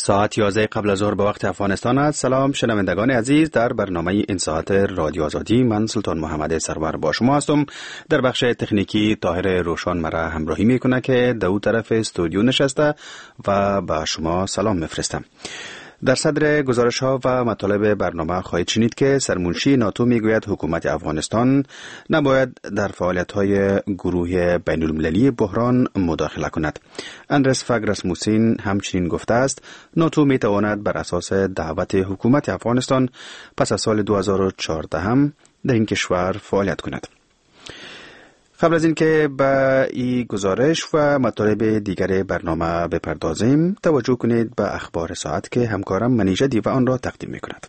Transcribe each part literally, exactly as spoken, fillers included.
ساعت یازده قبل از ظهر به وقت افغانستان است. سلام شنوندگان عزیز، در برنامه این ساعت رادیو آزادی من سلطان محمد سرور با شما هستم. در بخش تکنیکی طاهر روشان مرا همراهی میکنه که دو طرف استودیو نشسته و با شما سلام میفرستم. در صدر گزارش ها و مطالب برنامه خواهید شنید که سرمنشی ناتو میگوید حکومت افغانستان نباید در فعالیت های گروه بین المللی بحران مداخله کند. اندرس فاگ راسموسین همچنین گفته است ناتو میتواند بر اساس دعوت حکومت افغانستان پس از سال دو هزار و چهارده هم در این کشور فعالیت کند. قبل از اینکه به این گزارش و مطالب دیگر برنامه بپردازیم، توجه کنید به اخبار ساعت که همکارم منیژه دیو آن را تقدیم می‌کند.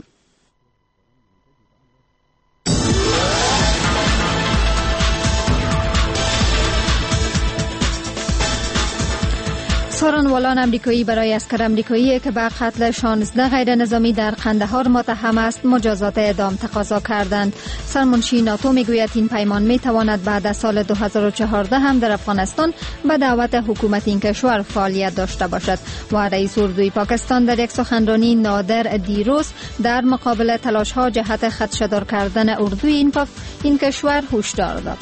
سارنوالان امریکایی برای عسکر امریکایی که به قتل شانزده غیر نظامی در قندهار متهم است مجازات اعدام تقاضا کردند. سرمنشی ناتو میگوید این پیمان میتواند بعد از سال دو هزار و چهارده هم در افغانستان به دعوت حکومت این کشور فعالیت داشته باشد و رئیس اردوی پاکستان در یک سخنرانی نادر دیروز در مقابل تلاش‌ها جهت خدشه‌دار کردن اردوی این, این کشور هشدار داد.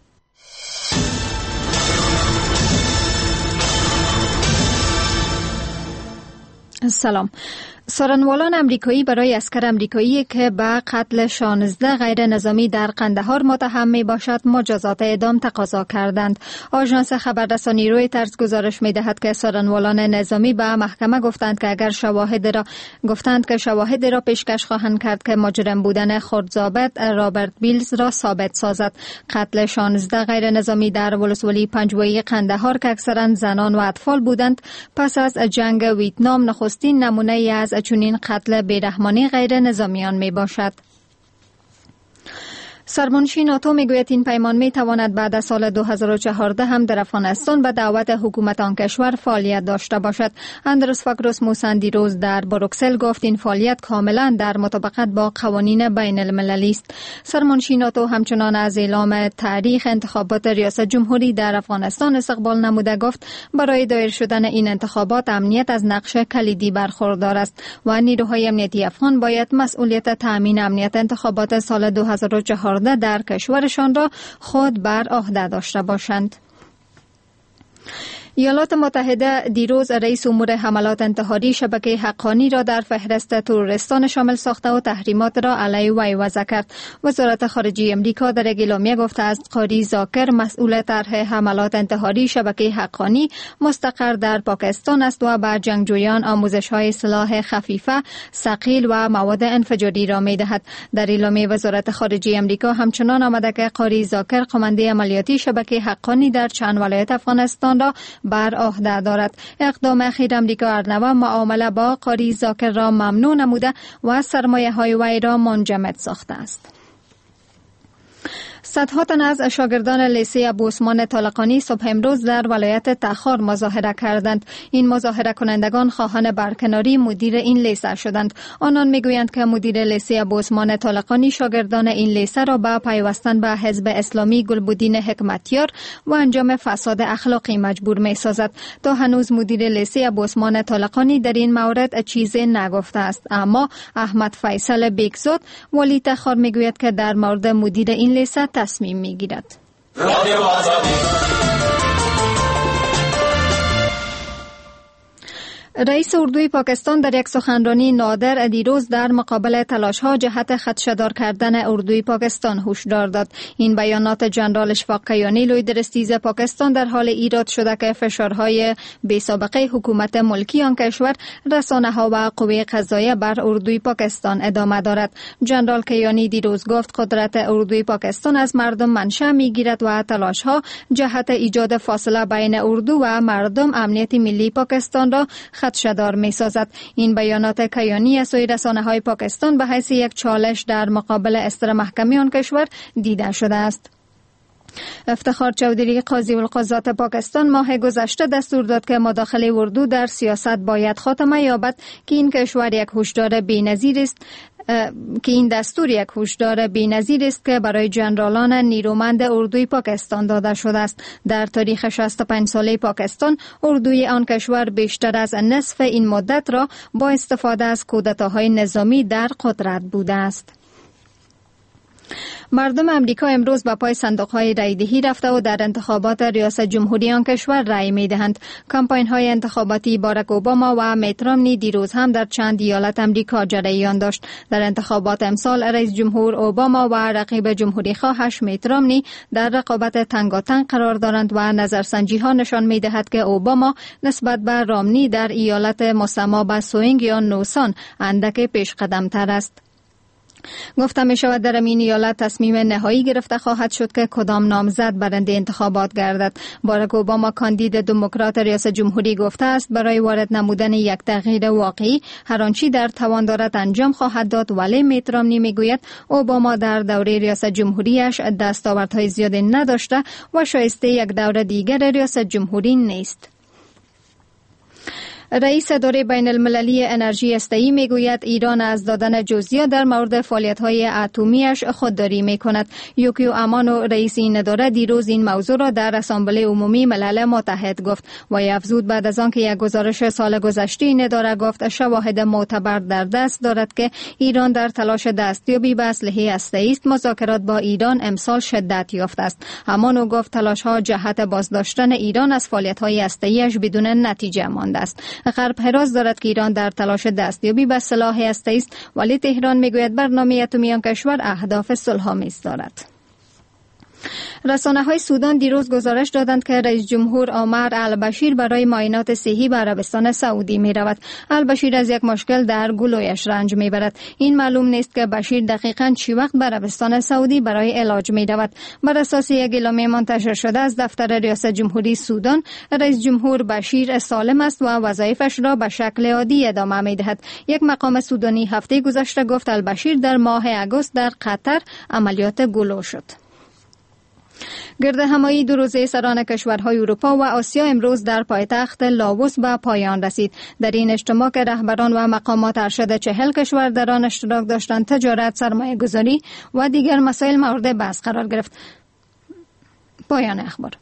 سلام. سارنوالان امریکایی برای عسکر امریکایی که به قتل شانزده غیر نظامی در قندهار متهم می باشد مجازات اعدام تقاضا کردند. آژانس خبررسانی رویترز گزارش می دهد که سارنوالان نظامی به محکمه گفتند که اگر شواهد را گفتند که شواهد را پیشکش خواهند کرد که مجرم بودن خردضابط رابرت بیلز را ثابت سازد. قتل شانزده غیر نظامی در ولسوالی پنجوایی قندهار که اکثرا زنان و اطفال بودند پس از جنگ ویتنام نخستین نمونه ای از چنین قتل بیرحمانه غیر نظامیان می باشد. سرمنشی ناتو میگوید این پیمان می تواند بعد از سال دو هزار و چهارده هم در افغانستان به دعوت حکومت آن کشور فعالیت داشته باشد. اندرس فاگ راسموسین دیروز در بروکسل گفت این فعالیت کاملا در مطابقت با قوانین بین المللی است. سرمنشی ناتو همچنان از اعلام تاریخ انتخابات ریاست جمهوری در افغانستان استقبال نموده گفت برای دایر شدن این انتخابات امنیت از نقش کلیدی برخوردار است و نیروهای امنیتی افغان باید مسئولیت تامین امنیت انتخابات سال دو هزار و چهارده در کشورشان را خود بر عهده داشته باشند. ایالات متحده دیروز رئیس امور حملات انتحاری شبکه حقانی را در فهرست تروریستان شامل ساخته و تحریمات را علیه وی وضع کرد. وزارت خارجه امریکا در یک اعلامیه گفته است قاری زاکر مسئول طرح حملات انتحاری شبکه حقانی مستقر در پاکستان است و به جنگجویان آموزش‌های سلاح خفیفه، ثقیل و مواد انفجاری را می‌دهد. در اعلامیه وزارت خارجه امریکا همچنان آمده که قاری زاکر قمانده عملیاتی شبکه حقانی در چند ولایت افغانستان را بر عهده دارد. اقدام اخیر امریکا ارنوا معامله با قاری زاکر را ممنوع نموده و سرمایه های وی را منجمد ساخته است. صدها تن از شاگردان لیسه ابوعثمان طالقانی صبح امروز در ولایت تخار مظاهره کردند. این مظاهره کنندگان خواهان برکناری مدیر این لیسه شدند. آنان میگویند که مدیر لیسه ابوعثمان طالقانی شاگردان این لیسه را به پیوستن به حزب اسلامی گلبدین حکمتیار و انجام فساد اخلاقی مجبور می‌سازد. تا هنوز مدیر لیسه ابوعثمان طالقانی در این مورد چیزی نگفته است، اما احمد فیصل بیگزاد والی تخار میگوید که در مورد مدیر این لیسه تصمیم میگیرد. رئیس اردوی پاکستان در یک سخنرانی نادر دیروز در مقابل تلاش‌ها جهت خدشه‌دار کردن اردوی پاکستان هشدار داد. این بیانات جنرال اشفاق کیانی لوی درستیز پاکستان در حال ایجاد شده که فشارهای بی‌سابقه حکومت ملکی آن کشور، رسانه‌ها و قوه قضاییه بر اردوی پاکستان ادامه دارد. جنرال کیانی دیروز گفت قدرت اردوی پاکستان از مردم منشأ می‌گیرد و تلاش‌ها جهت ایجاد فاصله بین اردو و مردم امنیت ملی پاکستان را خدشه‌دار می‌سازد. این بیانات کیانی از سوی رسانه‌های پاکستان به حیث یک چالش در مقابل استر محکمه آن کشور دیده شده است. افتخار چودری قاضی القضات پاکستان ماه گذشته دستور داد که مداخله اردو در سیاست باید خاتمه یابد که این کشور یک هشدار بی‌نظیر است که این دستور یک هشدار بی‌نظیر است که برای جنرالان نیرومند اردوی پاکستان داده شده است. در تاریخ شصت و پنج ساله پاکستان، اردوی آن کشور بیشتر از نصف این مدت را با استفاده از کودتاهای نظامی در قدرت بوده است. مردم امریکا امروز به پای صندوق‌های رایدهی رفته و در انتخابات ریاست جمهوری آن کشور رای می‌دهند. کمپاین‌های انتخاباتی باراک اوباما و میت رامنی دیروز هم در چند ایالت امریکا جریان داشت. در انتخابات امسال رئیس جمهور اوباما و رقیب جمهوری خواهش میت رامنی در رقابت تنگاتنگ قرار دارند و نظرسنجی‌ها نشان می‌دهد که اوباما نسبت به رامنی در ایالت مسمى به سوینگ یا نوسان اندک پیش قدم تر است. گفته می شود در این ایالت تصمیم نهایی گرفته خواهد شد که کدام نامزد برنده انتخابات گردد. باراک اوباما کاندید دموکرات ریاست جمهوری گفته است برای وارد نمودن یک تغییر واقعی هر آنچه در توان دارد انجام خواهد داد، ولی میت رامنی می گوید اوباما در دوره ریاست جمهوریش دستاوردهای زیادی نداشته و شایسته یک دوره دیگر ریاست جمهوری نیست. رئیس اداره بین المللی انرژی هسته‌ای میگوید ایران از دادن جزئیات در مورد فعالیت‌های اتمی‌اش خودداری می‌کند. یوکیو امانو رئیس این اداره دیروز این موضوع را در اسامبله عمومی ملل متحد گفت و افزود بعد از آنکه یک گزارش سال گذشته این اداره گفت شواهد معتبر در دست دارد که ایران در تلاش دستیابی به اسلحه هسته‌ای است، مذاکرات با ایران امسال شدت یافته است. امانو گفت تلاش‌ها جهت بازداشتن ایران از فعالیت‌های هسته‌ایش بدون نتیجه مانده است. غرب حراس دارد که ایران در تلاش دستیابی به سلاح هسته‌ای است، ولی تهران میگوید برنامه اتمی آن کشور اهداف صلح‌آمیز دارد. رسانه‌های سودان دیروز گزارش دادند که رئیس جمهور عمر البشیر برای معاینات صحی به عربستان سعودی می‌رود. البشیر از یک مشکل در گلویش رنج می‌برد. این معلوم نیست که بشیر دقیقاً چی وقت به عربستان سعودی برای علاج می‌رود. بر اساس یک اعلامیه منتشر شده از دفتر ریاست جمهوری سودان، رئیس جمهور بشیر سالم است و وظایفش را به شکل عادی ادامه می‌دهد. یک مقام سودانی هفته گذشته گفت البشیر در ماه آگوست در قطر عملیات گلو شد. گردهمایی دو روزه سران کشورهای اروپا و آسیا امروز در پایتخت لاوس به پایان رسید. در این اجتماع که رهبران و مقامات ارشد چهل کشور در آن اشتراک داشتند، تجارت، سرمایه گذاری و دیگر مسائل مورد بحث قرار گرفت. پایان اخبار.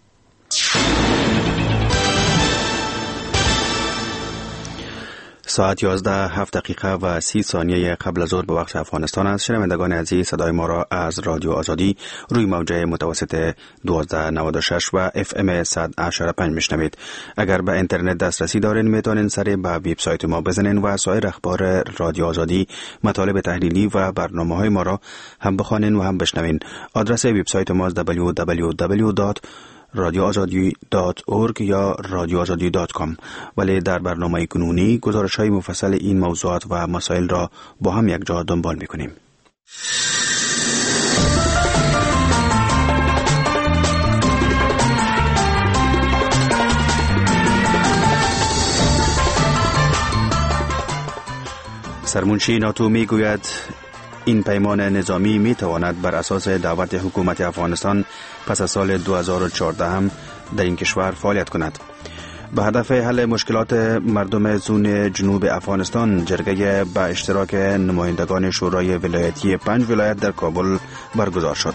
ساعت یازده هفت دقیقه و سی ثانیه قبل از ظهر به وقت افغانستان است. شنوندگان عزیز، صدای ما را از رادیو آزادی روی موجه متوسط دوازده نود و شش و اف ام صد و هشت و پنج میشنوید. اگر به اینترنت دسترسی دارین میتونین سری به وبسایت ما بزنین و سایر اخبار رادیو آزادی، مطالب تحلیلی و برنامه‌های ما را هم بخوانین و هم بشنوین. آدرس وبسایت ما دبلیو دبلیو دبلیو دات رادیو آزادی دات اورگ یا رادیو آزادی دات کام. ولی در برنامه کنونی گزارش‌های مفصل این موضوعات و مسائل را با هم یک جا دنبال می‌کنیم. سرمنشی ناتو میگوید این پیمان نظامی می تواند بر اساس دعوت حکومت افغانستان پس از سال دو هزار و چهارده هم در این کشور فعالیت کند. به هدف حل مشکلات مردم زون جنوب افغانستان، جرگه به اشتراک نمایندگان شورای ولایتی پنج ولایت در کابل برگزار شد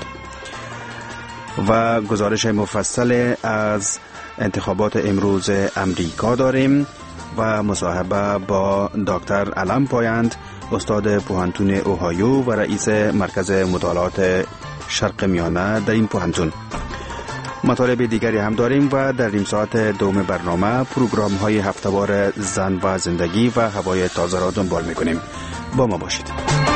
و گزارش مفصل از انتخابات امروز امریکا داریم و مصاحبه با دکتر علم پایند، استاد پوهنتون اوهایو و رئیس مرکز مطالعات شرق میانه در این پوهنتون. مطالب دیگری هم داریم و در نیم ساعت دوم برنامه پروگرام های هفته‌وار زن و زندگی و هوای تازه را دنبال میکنیم. با ما باشید.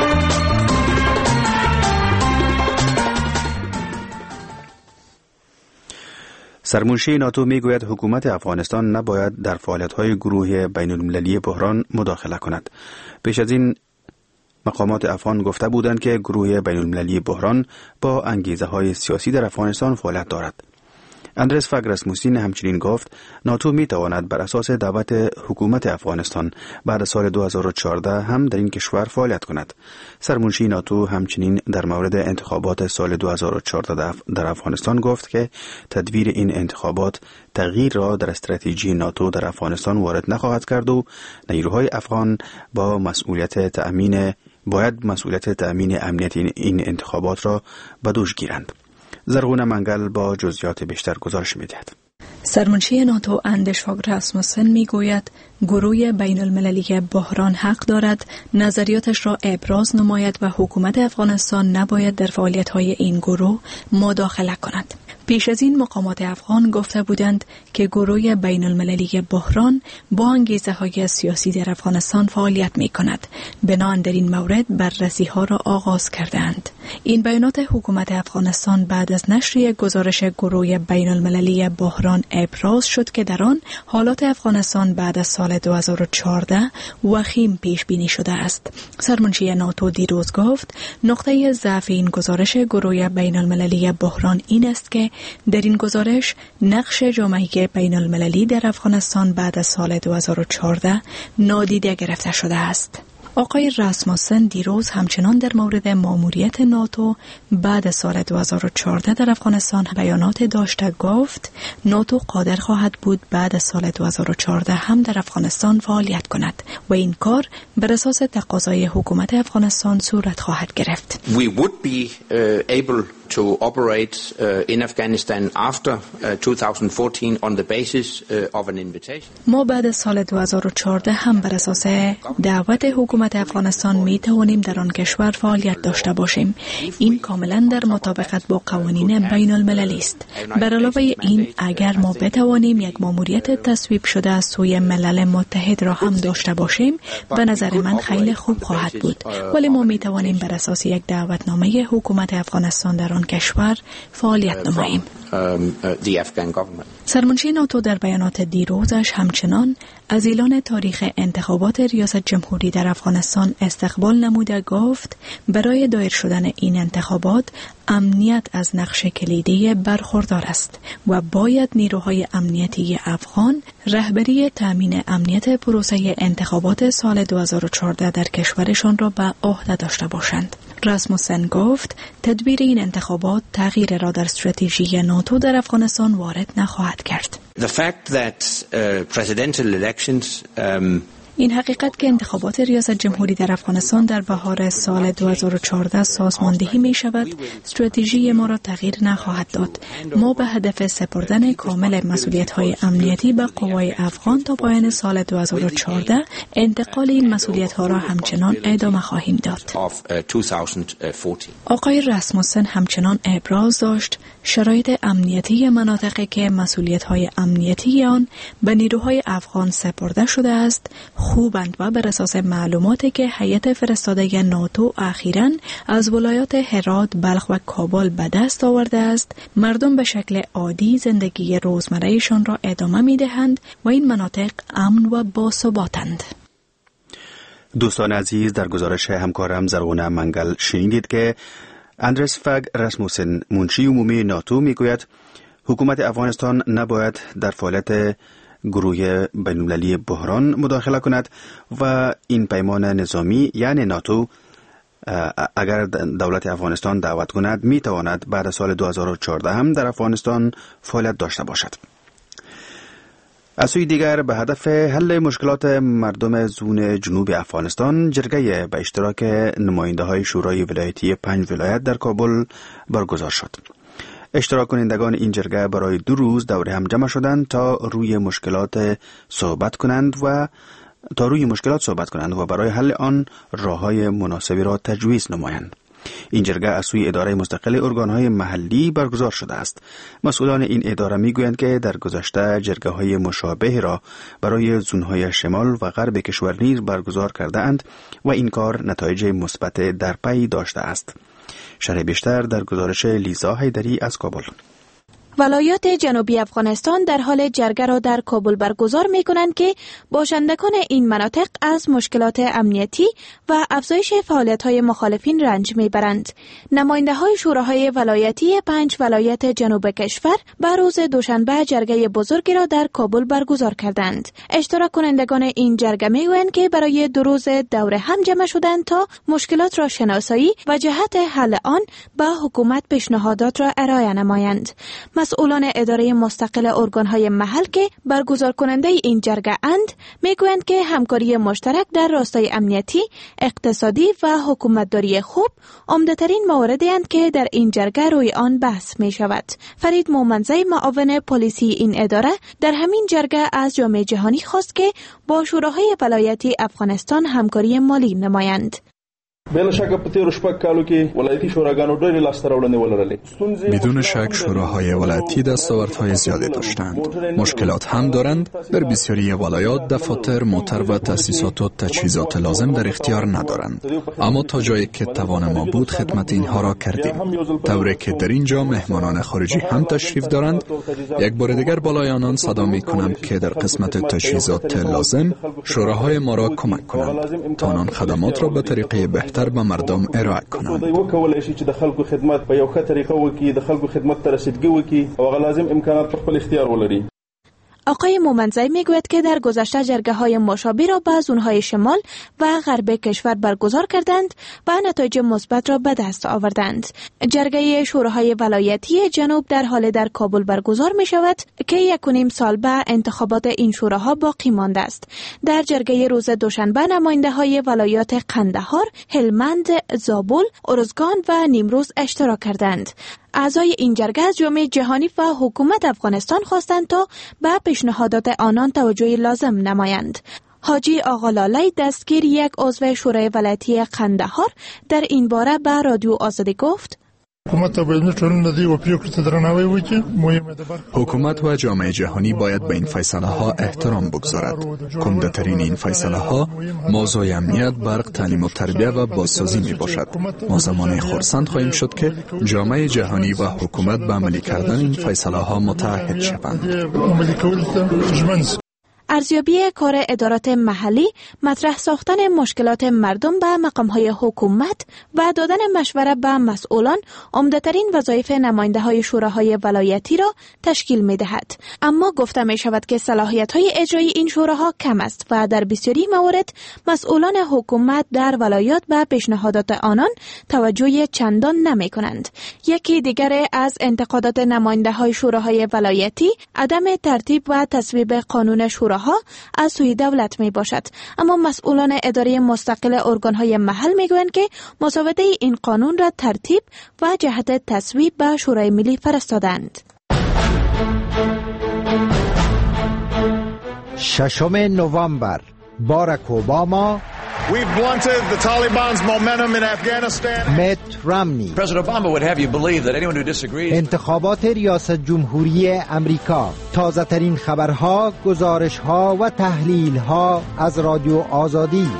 سرمنشی ناتو میگوید حکومت افغانستان نباید در فعالیت‌های گروه بین‌المللی بحران مداخله کند. پیش از این مقامات افغان گفته بودند که گروه بین‌المللی بحران با انگیزه‌های سیاسی در افغانستان فعالیت دارد. اندرس فاگراسموسین همچنین گفت ناتو می تواند بر اساس دعوت حکومت افغانستان بعد از سال دو هزار و چهارده هم در این کشور فعالیت کند. سرمنشی ناتو همچنین در مورد انتخابات سال دو هزار و چهارده در افغانستان گفت که تدبیر این انتخابات تغییر را در استراتژی ناتو در افغانستان وارد نخواهد کرد و نیروهای افغان با مسئولیت تأمین باید مسئولیت تأمین امنیت این انتخابات را به دوش گیرند. زرغونه منگل با جزئیات بیشتر گزارش می‌دهد. سرمنشی ناتو اندرس فاگ راسموسن میگوید گروه بین المللی بحران حق دارد نظریاتش را ابراز نماید و حکومت افغانستان نباید در فعالیت‌های این گروه مداخله کند. پیش از این مقامات افغان گفته بودند که گروه بین المللی بحران با انگیزه های سیاسی در افغانستان فعالیت می کند. بنابراین در این مورد بررسی ها را آغاز کردند. این بیانات حکومت افغانستان بعد از نشر یک گزارش گروه بین المللی بحران ابراز شد که در آن حالات افغانستان بعد از سال دو هزار و چهارده وخیم پیش بینی شده است. سرمنشی ناتو دیروز گفت نقطه ضعف این گزارش گروه بین المللی بحران این است که در این گزارش نقش جامعه بین المللی در افغانستان بعد از سال دو هزار و چهارده نادیده گرفته شده است. آقای راسموسن دیروز همچنان در مورد ماموریت ناتو بعد سال دو هزار و چهارده در افغانستان بیانات داشته گفت ناتو قادر خواهد بود بعد از سال دو هزار و چهارده هم در افغانستان فعالیت کند و این کار بر اساس تقاضای حکومت افغانستان صورت خواهد گرفت. We would be uh, able to operate uh, in Afghanistan after uh, two thousand fourteen on the basis uh, of an invitation. ما بعد از سال دو هزار و چهارده هم بر اساس دعوت حکومت افغانستان می توانیم در آن کشور فعالیت داشته باشیم. این کاملا در مطابقت با قوانین بین المللی است. بر علاوه این اگر ما بتوانیم یک ماموریت تصویب شده از سوی ملل متحد را هم داشته باشیم به نظر من خیلی خوب خواهد بود، ولی ما می توانیم بر اساس یک دعوتنامه حکومت افغانستان در آن کشور فعالیت نماییم. سرمنشی ناتو در بیانات دیروزش همچنان از اعلان تاریخ انتخابات ریاست جمهوری در افغانستان استقبال نموده گفت برای دایر شدن این انتخابات امنیت از نقش کلیدی برخوردار است و باید نیروهای امنیتی افغان رهبری تامین امنیت پروسه انتخابات سال دو هزار و چهارده در کشورشان را به عهده داشته باشند. راسموسن گفت تدبیر این انتخابات تغییر را در استراتژی ناتو در افغانستان وارد نخواهد کرد. The fact that uh, presidential elections um, این حقیقت که انتخابات ریاست جمهوری در افغانستان در بهار سال دو هزار و چهارده سازماندهی می شود، استراتژی ما را تغییر نخواهد داد. ما به هدف سپردن کامل مسئولیت‌های امنیتی به قوای افغان تا پایان سال دو هزار و چهارده انتقال این مسئولیت‌ها را همچنان ادامه خواهیم داد. آقای راسموسن همچنان ابراز داشت شرایط امنیتی مناطقی که مسئولیت‌های امنیتی آن به نیروهای افغان سپرده شده است خوبند و بر اساس معلوماتی که هیئت فرستاده ناتو اخیراً از ولایات هرات، بلخ و کابل به دست آورده است، مردم به شکل عادی زندگی روزمره‌شان را ادامه می‌دهند و این مناطق امن و باثباتند. دوستان عزیز، در گزارش همکارم زرغونه منگل شنیدید که اندرس فاگ راسموسن منشی عمومی ناتو میگوید حکومت افغانستان نباید در فعالیت گروه بین‌المللی بحران مداخله کند و این پیمان نظامی یعنی ناتو اگر دولت افغانستان دعوت کند می تواند بعد از سال دو هزار و چهارده هم در افغانستان فعالیت داشته باشد. از سوی دیگر به هدف حل مشکلات مردم زون جنوب افغانستان جرگه به اشتراک نماینده های شورای ولایتی پنج ولایت در کابل برگزار شد. اشتراک کنندگان این جرگه برای دو روز دور هم جمع شدند تا روی مشکلات صحبت کنند و تا روی مشکلات صحبت کنند و برای حل آن راه‌های مناسبی را تجویز نمایند. این جرگه از سوی اداره مستقل ارگان‌های محلی برگزار شده است. مسئولان این اداره می‌گویند که در گذشته جرگه‌های مشابه را برای زون‌های شمال و غرب کشور نیز برگزار کرده‌اند و این کار نتایج مثبت در پی داشته است. شرح بیشتر در گزارش لیزا حیدری از کابل. ولایات جنوبی افغانستان در حال جرگه را در کابل برگزار می کنند که باشندگان این مناطق از مشکلات امنیتی و افزایش فعالیت‌های مخالفین رنج می برند. نماینده های شوراهای ولایتی پنج ولایت جنوب کشور به روز دوشنبه جرگه بزرگی را در کابل برگزار کردند. اشتراک کنندگان این جرگه می گویند که برای دو روز دور هم جمع شدند تا مشکلات را شناسایی و جهت حل آن به حکومت پیشنهادات را ارائه نمایند. مسئولان اداره مستقل ارگانهای محل که برگزار کننده این جرگه اند میگویند که همکاری مشترک در راستای امنیتی، اقتصادی و حکومتداری خوب عمده‌ترین مواردی اند که در این جرگه روی آن بحث می شود. فرید مومنزی، معاون پلیسی این اداره، در همین جرگه از جامعه جهانی خواست که با شوراهای ولایتی افغانستان همکاری مالی نمایند. بلا شک په تیر شپږ کالو کې ولایتي شوراګانو ډېرې لاسته راوړنې ولرلې. بدون شک شوراهای ولایتی دستاوردهای زیادی داشتند. مشکلات هم دارند. در بسیاری ولایات دفاتر، موتر و تأسیسات و تجهیزات لازم در اختیار ندارند. اما تا جایی که توان ما بود خدمت اینها را کردیم. طوری که در اینجا مهمانان خارجی هم تشریف دارند. یک بار دیگر بالای آنان صدا می کنم که در قسمت تجهیزات لازم شوراهای ما را کمک کنند تا آن خدمات را به طریقه بهتر به مردم ارائه کنند. وکولای شي چې د خلکو خدمت په یو ښه طریقه وکړي، د خلکو خدمت ته رسیدګي وکړي او هغه لازم امکانات په خپل اختیار ولري. آقای مومنزی میگوید که در گذشته جرگه های مشابه را به زونهای شمال و غرب کشور برگزار کردند و نتایج مثبت را به دست آوردند. جرگه شوراهای ولایتی جنوب در حال در کابل برگزار می شود که یک و نیم سال به انتخابات این شوراها باقی مانده است. در جرگه روز دوشنبه نماینده های ولایات قندهار، هلمند، زابل، ارزگان و نیمروز اشتراک کردند. اعضای این جرگه از جامعه جهانی و حکومت افغانستان خواستند تا به پیشنهادات آنان توجه لازم نمایند. حاجی آقا لالی دستگیر یک عضو شورای ولایتی قندهار در این باره به رادیو آزادی گفت: حکومت و جامعه جهانی باید به این فیصله ها احترام بگذارد. عمده‌ترین این فیصله ها موضوع امنیت، برق، تعلیم و تربیت و بازسازی می باشد. ما زمانی خرسند خواهیم شد که جامعه جهانی و حکومت به عملی کردن این فیصله ها متعهد شوند. ارزیابی کار ادارات محلی، مطرح ساختن مشکلات مردم به مقام‌های حکومت و دادن مشوره به مسئولان عمده‌ترین وظایف نماینده‌های شوراهای ولایتی را تشکیل می‌دهد. اما گفته می‌شود که صلاحیت‌های اجرایی این شوراها کم است و در بسیاری موارد مسئولان حکومت در ولایات به پیشنهادات آنان توجه چندان نمی‌کنند. یکی دیگر از انتقادات نماینده‌های شوراهای ولایتی عدم ترتیب و تصویب قانون شورا ها از سوی دولت می باشد. اما مسئولان اداره مستقل ارگانهای محل می گویند که مسوده این قانون را ترتیب و جهت تصویب به شورای ملی فرستادند. ششم نوامبر، باراک اوباما، We've blunted the Taliban's momentum in Afghanistan. مت رامنی. President Obama would have you believe that anyone who disagrees. انتخابات ریاست جمهوری امریکا. تازه ترین خبرها، گزارشها و تحلیلها از رادیو آزادی.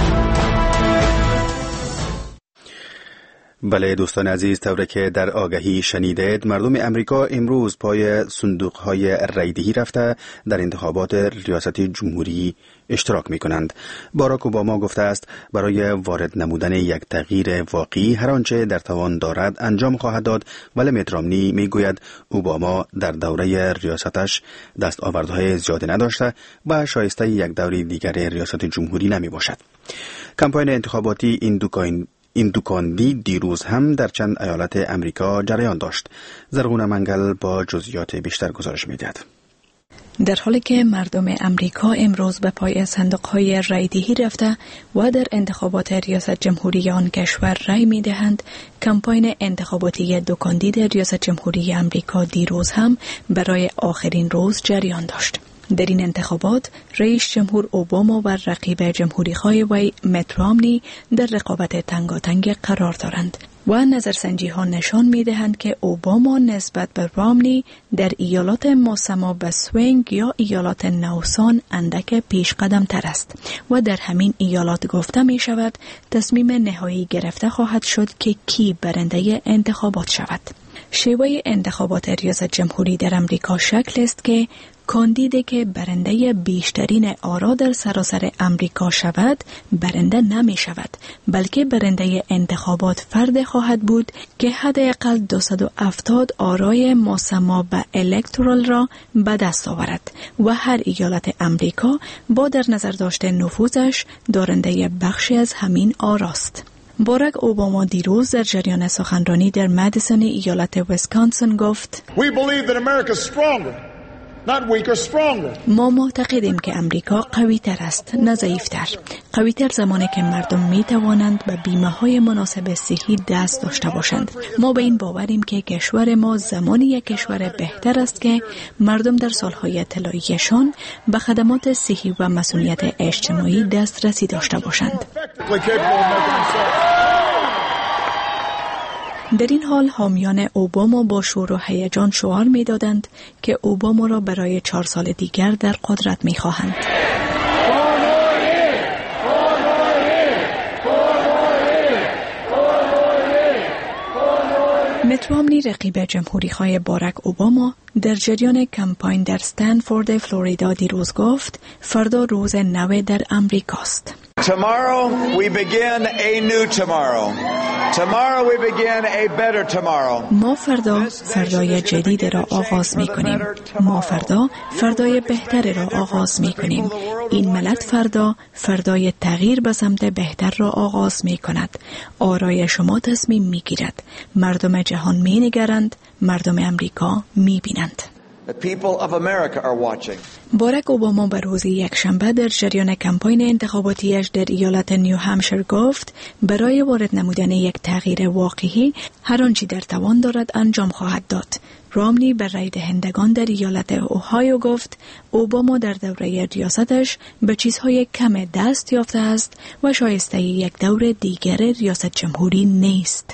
بله دوستان عزیز، طوری که در آگهی شنیدید، مردم امریکا امروز پای صندوق‌های رایدهی رفته در انتخابات ریاست جمهوری اشتراک می کنند. باراک اوباما گفته است برای وارد نمودن یک تغییر واقعی هر آنچه در توان دارد انجام خواهد داد، ولی مت رامنی می گوید اوباما در دوره ریاستش دستاوردهای زیادی نداشته و شایسته یک دوره دیگر ریاست جمهوری نمی باشد. کمپاین انتخاباتی این دوکاین این دوکاندی دیروز هم در چند ایالت امریکا جریان داشت. زرغون منگل با جزئیات بیشتر گزارش می‌دهد. در حالی که مردم امریکا امروز به پای صندوق‌های رایدهی رفته و در انتخابات ریاست جمهوری آن کشور رای می‌دهند، کمپاین انتخاباتی دو کاندید ریاست جمهوری امریکا دیروز هم برای آخرین روز جریان داشت. در این انتخابات رئیس جمهور اوباما و رقیب جمهوری‌خواه وی مت رامنی در رقابت تنگاتنگ قرار دارند و نظرسنجی ها نشان می دهند که اوباما نسبت به رامنی در ایالات مسمى به سوینگ یا ایالات نوسان اندک پیش قدم تر است و در همین ایالات گفته می شود تصمیم نهایی گرفته خواهد شد که کی برنده انتخابات شود. شیوه انتخابات ریاست جمهوری در امریکا شکل است که کاندیدی که برنده بیشترین آرا در سراسر امریکا شود برنده نمی شود، بلکه برنده انتخابات فرد خواهد بود که حداقل دویست و هفتاد آرای مسمى به الکترال را به دست آورد و هر ایالت امریکا با در نظر داشته نفوذش دارنده بخشی از همین آراست. باراک اوباما دیروز در جریان سخنرانی در مدیسون ایالت ویسکانسن گفت We believe that America is stronger, not weaker, stronger. ما معتقدیم که امریکا قوی تر است، نه ضعیفتر. قوی تر زمانی که مردم می توانند به بیمه های مناسب صحی دست داشته باشند. ما به این باوریم که کشور ما زمانی یک کشور بهتر است که مردم در سالهای طلاییشان به خدمات صحی و مسئولیت اجتماعی دسترسی داشته باشند. در این حال حامیان اوباما با شور و هیجان شعار می‌دادند که اوباما را برای چهار سال دیگر در قدرت می‌خواهند. مت رامنی رقیب جمهوری‌خواه باراک اوباما در جریان کمپاین در استنفورد فلوریدا دیروز گفت فردا روز نو در امریکاست. Tomorrow we begin a new tomorrow. Tomorrow we begin a better tomorrow. ما فردا فردای جدید را آغاز می کنیم. ما فردا فردای بهتر را آغاز می کنیم. این ملت فردا فردای تغییر به سمت بهتر را آغاز می کند. آرای شما تصمیم می گیرد. مردم جهان می نگرند. مردم امریکا می بینند. The people of America are watching. باراک اوباما به روز یکشنبه در جریان کمپاین انتخاباتیش در ایالت نیو همشیر گفت برای وارد نمودن یک تغییر واقعی هر آنچه در توان دارد انجام خواهد داد. رامنی به رای دهندگان در ایالت اوهایو گفت اوباما در دوره ریاستش به چیزهای کم دست یافته است و شایسته یک دور دیگر ریاست جمهوری نیست.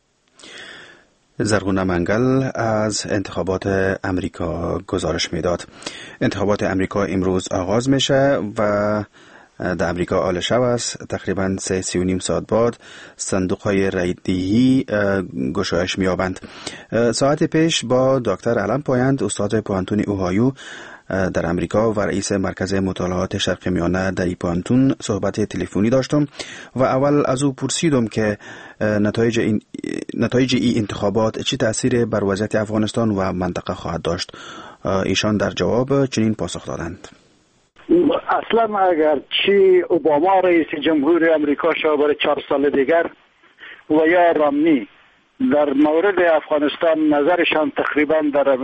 زرغون منگل از انتخابات امریکا گزارش میداد. انتخابات امریکا امروز آغاز میشه و در امریکا آل شب است. تقریبا سه سی و نیم ساعت بعد صندوق های رایدهی گشایش میابند. ساعت پیش با دکتر علم پایند استاد پوهنتون اوهایو در امریکا و رئیس مرکز مطالعات شرق میانه در این پوهنتون صحبت تلفنی داشتم و اول از او پرسیدم که نتایج این نتایج این انتخابات چه تأثیر بر وضعیت افغانستان و منطقه خواهد داشت. ایشان در جواب چنین پاسخ دادند: اصلا اگر چی اوباما رئیس جمهور امریکا شد برای چهار سال دیگر و یا رامنی در مورد افغانستان نظرشان تقریبا در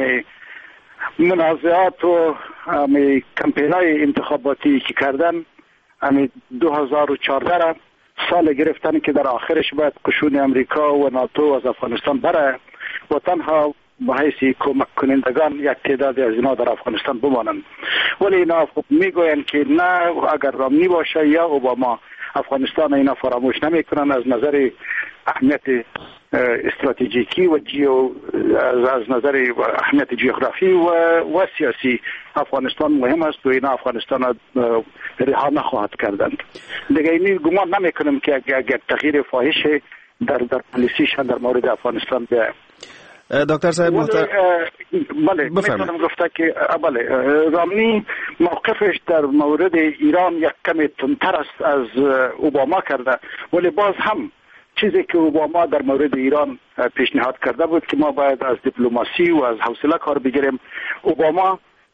منازعات و کمپینای انتخاباتی که کردن دو هزار و چهارده سال گرفتن که در آخرش باید قشون امریکا و ناتو از افغانستان بره و تنها به حیث کمک کنندگان یک تعداد از اینا در افغانستان بمانند. ولی اینا میگوین که نه اگر رامنی باشه یا اوباما افغانستان اینا فراموش نمیکنن. از نظر اهمیت استراتژیکی و جیو از نظر اهمیت جغرافی و و سیاسی افغانستان مهم است و اینا افغانستان رها نخواهد کردند. دیگه اینی گمان نمیکنم که اگر تغییر فاحش در در پالیسیشان در مورد افغانستان بیاید. دکتر صاحب محترم بله میتونم گفته که بله رامنی موقفش در مورد ایران یک کمی تندتر است از اوباما کرده، ولی باز هم چیزی که اوباما در مورد ایران پیشنهاد کرده بود که ما باید از دیپلماسی و از حوصله کار بگیریم. اوباما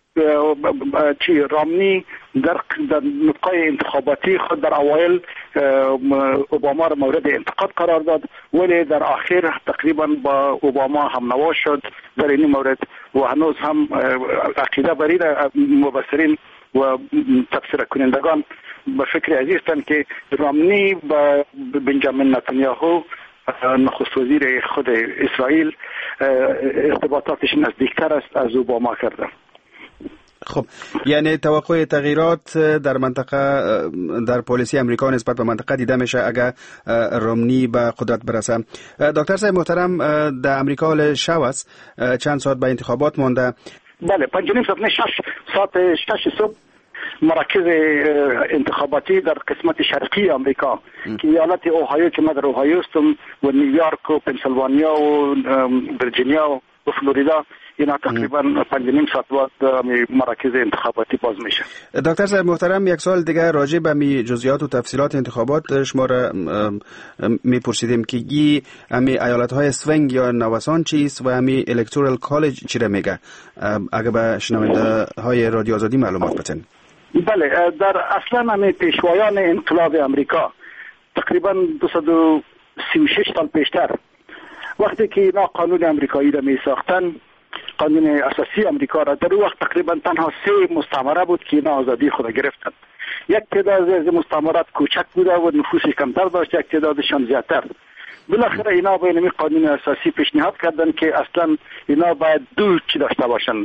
چی رامنی در در نقطه انتخاباتی خود در اوایل اوباما را مورد انتقاد قرار داد، ولی در آخر تقریبا با اوباما هم نوا شد در این مورد و هنوز هم عقیده بر این مبصرین و تفسیر کنندگان به فکر عزیزتن که رامنی با بنجامین نتانیاهو نخست وزیر خود اسرائیل ارتباطاتش نزدیکتر است از اوباما کرده. خب یعنی توقع تغییرات در منطقه در پالیسی امریکا نسبت به منطقه دیده میشه اگر رامنی به قدرت برسه. دکتر صاحب محترم در امریکا حال شب است، چند ساعت به انتخابات مونده. بله پنج و نیم ساعت نه شش ساعت شش صبح مراکز انتخاباتی در قسمت شرقی امریکا که ایالت اوهایو که من در اوهایو هستم و نیویورک و پنسیلوانیا و ویرجینیا و فلوریدا اینا تقریبا پنج و نیم ساعت بعد مراکز انتخاباتی باز میشه. دکتر صاحب محترم یک سوال دیگه راجع به می جزئیات و تفصیلات انتخابات شما را میپرسیدیم که این امی ایالت های سوینگ یا نوسان چیست و امی الکتورال کالج چی را میگه؟ اگه به شنونده های رادیو آزادی معلومات بدین. بله در اصلا امی پیشوایان انقلاب امریکا تقریبا دویست و سی و شش سال پیشتر وقتی که اینا قانون امریکایی را می ساختن، قانون اساسی امریکا را، در اون وقت تقریبا تنها سه مستعمره بود که اینا آزادی خود گرفتن. یک تعداد از مستعمرات کوچک بوده و نفوس کمتر داشت، یک تعدادشان زیادتر. بالاخره اینا با این قانون اساسی پیشنهاد کردن که اصلا اینا باید دو چی داشته باشن،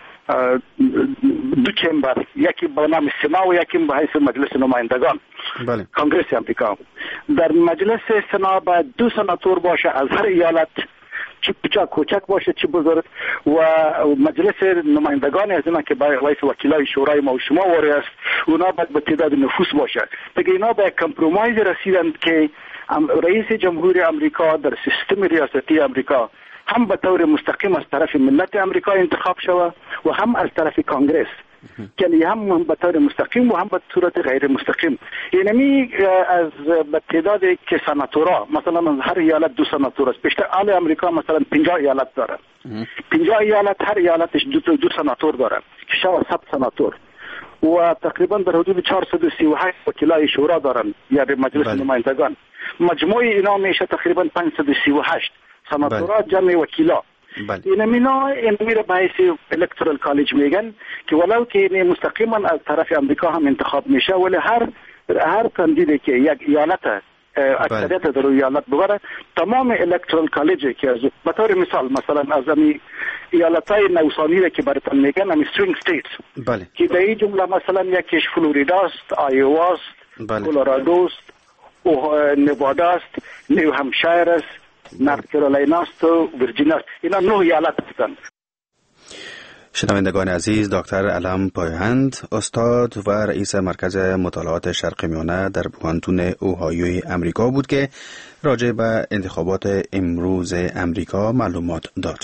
دو چمبر، یکی با نام سنا و یکی به حیث مجلس نمایندگان. بله. کنگرس امریکا. در مجلس سنا باید دو سناتور باشه از هر ایالت، چی بچه کوچک باشه چی بزرگ، و مجلس نمایندگان از اینا که با رئیس وکیلای شورای ما و شما واری است، اونا باید به تعداد نفوس باشه. دیگه اینا به کمپرومایز رسیدند که رئیس جمهور امریکا در سیستم ریاستی امریکا هم به طور مستقیم از طرف ملت امریکا انتخاب شود و هم از طرف کنگرس، یعنی هم به طور مستقیم و هم به صورت غیر مستقیم. یعنی از به تعداد که سناتورا مثلا از هر ایالت دو سناتور است. بیشتر آل امریکا مثلا پنجاه ایالت داره، پنجاه ایالت هر ایالتش دو دو سناتور داره که شاید صد سناتور، و تقریبا در حدود چهارصد و سی و هشت وکلای شورا دارن، یعنی مجلس نمایندگان. مجموع اینا میشه تقریبا پانصد و سی و هشت سناتورا جمع وکیلا. این مینا این میره به حیث الکترال کالج میگن که ولو که مستقیما از طرف امریکا هم انتخاب میشه، ولی هر هر کاندیدی که یک ایالت اکثریت در ایالت ببره، تمام الکترال کالج که از به طور مثال مثلا از امی ایالتای نوسانی که براتون میگن امی سوینگ استیتس، بله، که در این جمله مثلا یکیش فلوریدا است، آیوا است، بله، کلرادو است، نوادا است، نیو همشایر است، نارت کارولاینا است و ویرجینیا است. اینا نه ایالت هستند. شنوندگان عزیز، دکتر علم پایهند، استاد و رئیس مرکز مطالعات شرق میانه در پوانتون اوهایوی امریکا بود که راجع به انتخابات امروز امریکا معلومات داد.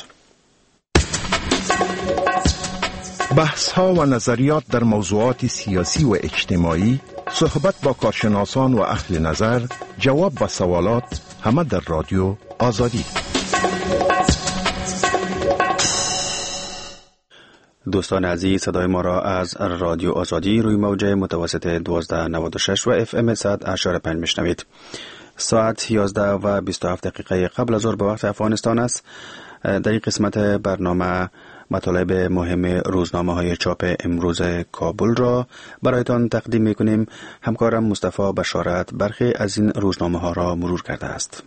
بحث ها و نظریات در موضوعات سیاسی و اجتماعی، صحبت با کارشناسان و اهل نظر، جواب به سوالات، همه در رادیو آزادی. دوستان عزیز، صدای ما را از رادیو آزادی روی موج متوسط دوازده نود و شش و اف ام صد و هشت و پنج میشنوید. ساعت یازده و بیست و هفت دقیقه قبل از ظهر به وقت افغانستان است. در این قسمت برنامه مطالب مهم روزنامه های چاپ امروز کابل را برایتان تقدیم میکنیم. همکارم مصطفی بشارت برخی از این روزنامه ها را مرور کرده است.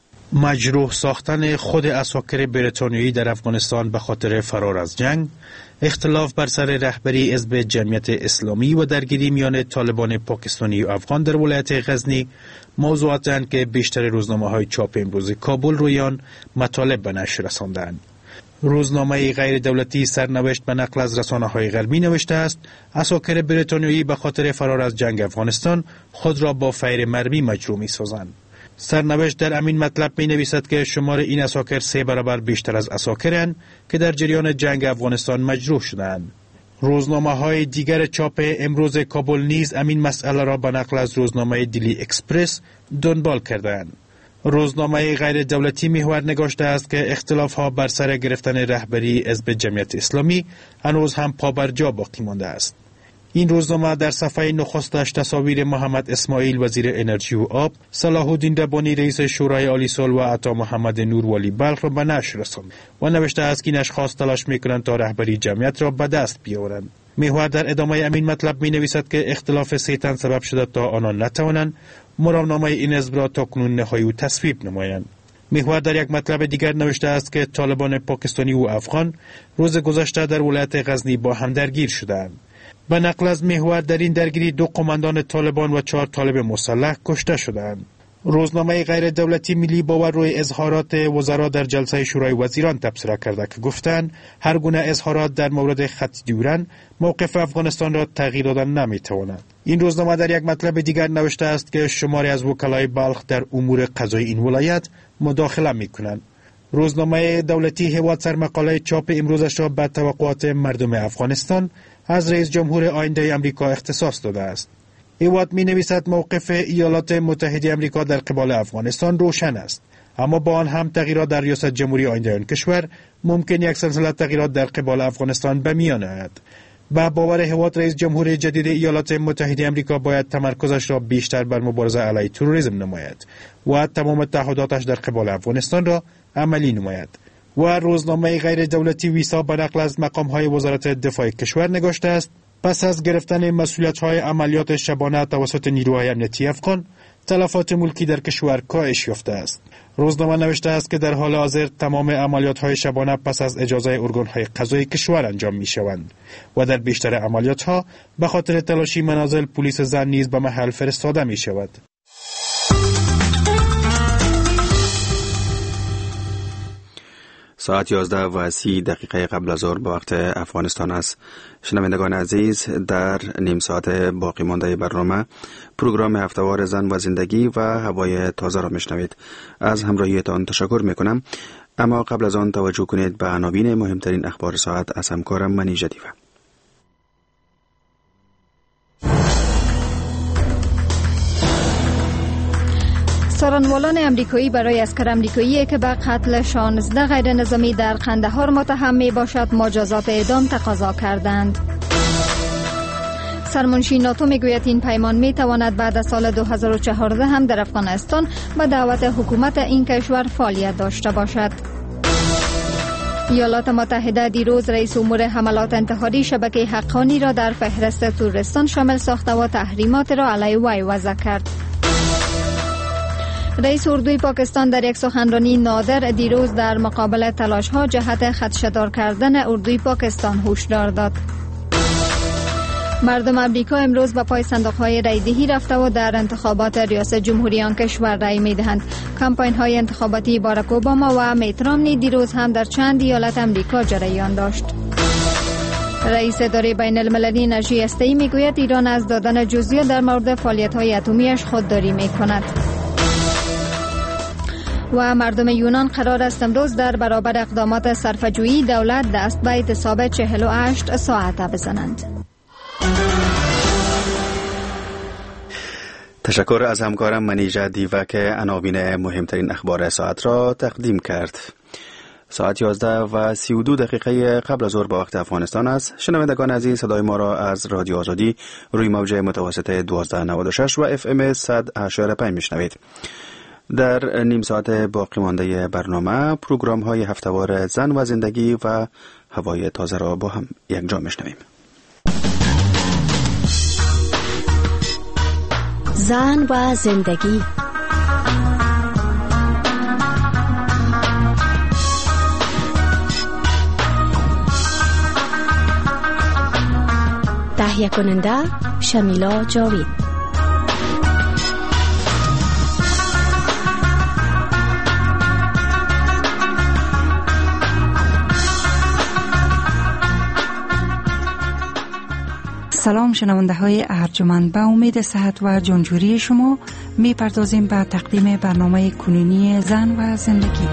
مجروح ساختن خود عساکر بریتانیایی در افغانستان به خاطر فرار از جنگ، اختلاف بر سر رهبری حزب جمعیت اسلامی و درگیری میان طالبان پاکستانی و افغان در ولایت غزنی موضوعاتند که بیشتر روزنامه های چاپ امروز کابل رویان مطالب به نشر رساندند. روزنامه غیر دولتی سرنوشت به نقل از رسانه های غربی نوشته است عساکر بریتانیایی به خاطر فرار از جنگ افغانستان خود را با فیر مرمی مجروح می سازند. سرنوشت در امین مطلب می نویسد که شمار این عساکر سه برابر بیشتر از عساکرند که در جریان جنگ افغانستان مجروح شدند. روزنامه های دیگر چاپ امروز کابل نیز امین مسئله را به نقل از روزنامه دیلی اکسپرس دنبال کردند. روزنامه غیر دولتی محور نگاشته است که اختلاف ها بر سر گرفتن رهبری حزب جمعیت اسلامی هنوز هم پابرجا باقی مانده است. این روزنامه در صفحه نخستش تصاویر محمد اسماعیل وزیر انرژی و آب، صلاح الدین ربانی رئیس شورای عالی صلح و عطا محمد نور ولی بلخ را به نشر رساند و نوشته است که این اشخاص تلاش میکنند تا رهبری جمعیت را به دست بیاورند. محور در ادامه امین مطلب می نویسد که اختلاف سه تن سبب شده تا آنان نتوانند مرامنامه این حزب را تا کنون نهایی و تصویب نمایند. محور در یک مطلب دیگر نوشته است که طالبان پاکستانی و افغان روز گذشته در ولایت غزنی با هم درگیر شدند. به نقل از محور در این درگیری دو قماندان طالبان و چهار طالب مسلح کشته شدند. روزنامه غیر دولتی ملی باور روی اظهارات وزرا در جلسه شورای وزیران تبصره کرده که گفتند هر گونه اظهارات در مورد خط دیورن موقف افغانستان را تغییر دادن نمیتواند. این روزنامه در یک مطلب دیگر نوشته است که شماری از وکلای بلخ در امور قضایی این ولایت مداخله میکنند. روزنامه دولتی هواد سرمقاله چاپ امروزش را به توقعات مردم افغانستان از رئیس جمهور آینده امریکا اختصاص داده است. هواد می نویسد موقف ایالات متحده امریکا در قبال افغانستان روشن است، اما با آن هم تغییرات در ریاست جمهوری آینده آن کشور ممکن یک سلسله تغییرات در قبال افغانستان به میان آید. با باور هوات رئیس جمهور جدید ایالات متحده آمریکا باید تمرکزش را بیشتر بر مبارزه علیه تروریسم نماید و تمام تعهداتش در قبال افغانستان را عملی نماید. و روزنامه غیر دولتی ویسا به نقل از مقام‌های وزارت دفاع کشور نگاشته است پس از گرفتن مسئولیت‌های عملیات شبانه توسط نیروهای امنیتی افغان، تلفات ملکی در کشور کاهش یافته است. روزنامه نوشته است که در حال حاضر تمام عملیات‌های شبانه پس از اجازه ارگان‌های قضایی کشور انجام می‌شوند و در بیشتر عملیات‌ها به خاطر تلاشی منازل پلیس زن نیز به محل فرستاده می‌شود. ساعت یازده و سی دقیقه قبل از ظهر به وقت افغانستان است. شنوندگان عزیز، در نیم ساعت باقی مانده برنامه پروگرام هفتهوار زن و زندگی و هوای تازه را میشنوید. از همراهیتان تشکر میکنم. اما قبل از آن توجه کنید به عناوین مهمترین اخبار ساعت از همکارم منی جدیوه. سارنوالان امریکایی برای اسکر امریکایی که به قتل شانزده غیر نظامی در قندهار متهم می باشد مجازات اعدام تقاضا کردند. سرمنشی ناتو می گوید این پیمان می تواند بعد از سال دو هزار و چهارده هم در افغانستان به دعوت حکومت این کشور فعالیت داشته باشد. ایالات متحده دیروز رئیس امور حملات انتحاری شبکه حقانی را در فهرست تروریستان شامل ساخته و تحریمات را علیه وی وضع کرد. رئیس اردوی پاکستان در یک سخنرانی نادر دیروز در مقابل تلاش‌ها جهت خدشه‌دار کردن اردوی پاکستان هشدار داد. مردم امریکا امروز به پای صندوق‌های رایدهی رفته و در انتخابات ریاست جمهوری آن کشور رای می‌دهند. کمپاین‌های انتخاباتی باراک اوباما و میت رامنی دیروز هم در چند ایالت امریکا جریان داشت. رئیس اداره بین المللی انرژی هسته‌ای می‌گوید ایران از دادن جزئیات در مورد فعالیت‌های اتمی‌اش خودداری می‌کند. و مردم یونان قرار است امروز در برابر اقدامات صرفه‌جویی دولت دست به اعتصاب چهل و هشت ساعته بزنند. تشکر از همکارم منیژه دیوه که عناوین مهمترین اخبار ساعت را تقدیم کرد. ساعت یازده و سی و دو دقیقه قبل از ظهر به وقت افغانستان است. شنوندگان عزیز، صدای ما را از رادیو آزادی روی موج متوسط دوازده نود و شش و اف ام صد و هشت و پنج میشنوید. در نیم ساعت باقی مانده برنامه پروگرام های هفتهوار زن و زندگی و هوای تازه را با هم یکجا میشنویم. زن و زندگی. تهیه کننده شمیلا جاوید. سلام شنونده های ارجمند، به امید صحت و جانجوری شما می پردازیم به تقدیم برنامه کنونی زن و زندگی.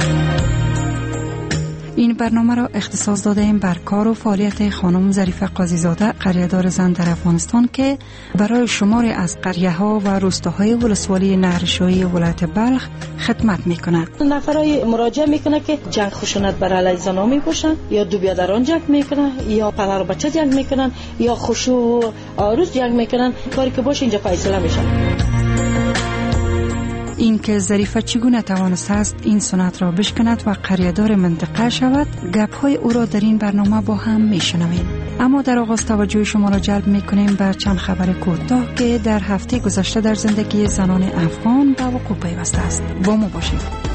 این برنامه را اختصاص داده ایم بر کار و فعالیت خانم ظریفه قاضی‌زاده، قریه‌دار زن در افغانستان که برای شماری از قریه ها و روستاهای ولسوالی نهرشاهی ولایت بلخ خدمت میکند. نفرای مراجعه میکنه که جنگ خشونت بر علیه زنها میپوشن، یا دو بیادران جنگ میکنن، یا پدر و بچه جنگ میکنن، یا خوش و عروس جنگ میکنن. کاری که باشه اینجا فیصله میشه. این که ظریفه چگونه توانسته است این سنت را بشکند و قریه‌دار منطقه شود، گپ‌های او را در این برنامه با هم میشنویم. اما در آغاز توجه شما را جلب میکنیم به چند خبر کوتاه که در هفته گذشته در زندگی زنان افغان به وقوع پیوسته است. با ما باشید.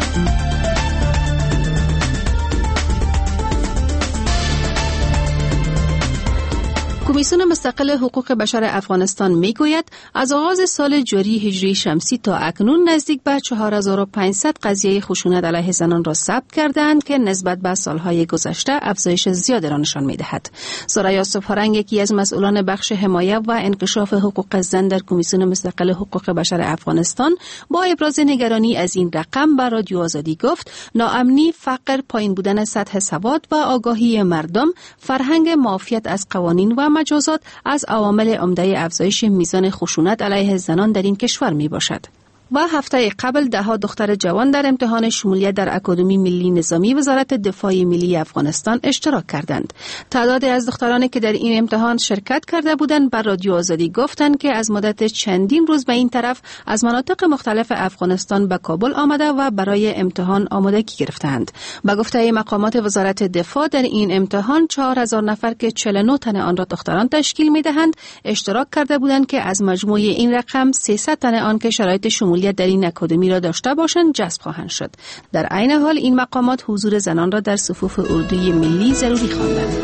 کمیسیون مستقل حقوق بشر افغانستان میگوید از آغاز سال جاری هجری شمسی تا اکنون نزدیک به چهار هزار و پانصد قضیه خشونت علیه زنان را ثبت کردند که نسبت به سالهای گذشته افزایش زیادی را نشان میدهد. سریا سپارنگ، یکی از مسئولان بخش حمایت و انکشاف حقوق زن در کمیسیون مستقل حقوق بشر افغانستان، با ابراز نگرانی از این رقم به رادیو آزادی گفت ناامنی، فقر، پایین بودن سطح سواد و آگاهی مردم، فرهنگ معافیت از قوانین و مجازات از عوامل عمده افزایش میزان خشونت علیه زنان در این کشور می باشد. و هفته قبل ده ها دختر جوان در امتحان شمولیت در اکادمی ملی نظامی وزارت دفاع ملی افغانستان اشتراک کردند. تعدادی از دخترانی که در این امتحان شرکت کرده بودند بر رادیو آزادی گفتند که از مدت چندین روز به این طرف از مناطق مختلف افغانستان به کابل آمده و برای امتحان آمادگی گرفتند. به گفته مقامات وزارت دفاع در این امتحان چهار هزار نفر که چهل و نه تن آن را دختران تشکیل می‌دهند اشتراک کرده بودند که از مجموع این رقم سیصد تن آن که شرایط شمولیت در این اکادمی را داشته باشند جذب خواهند شد. در عین حال این مقامات حضور زنان را در صفوف اردوی ملی ضروری خواندند.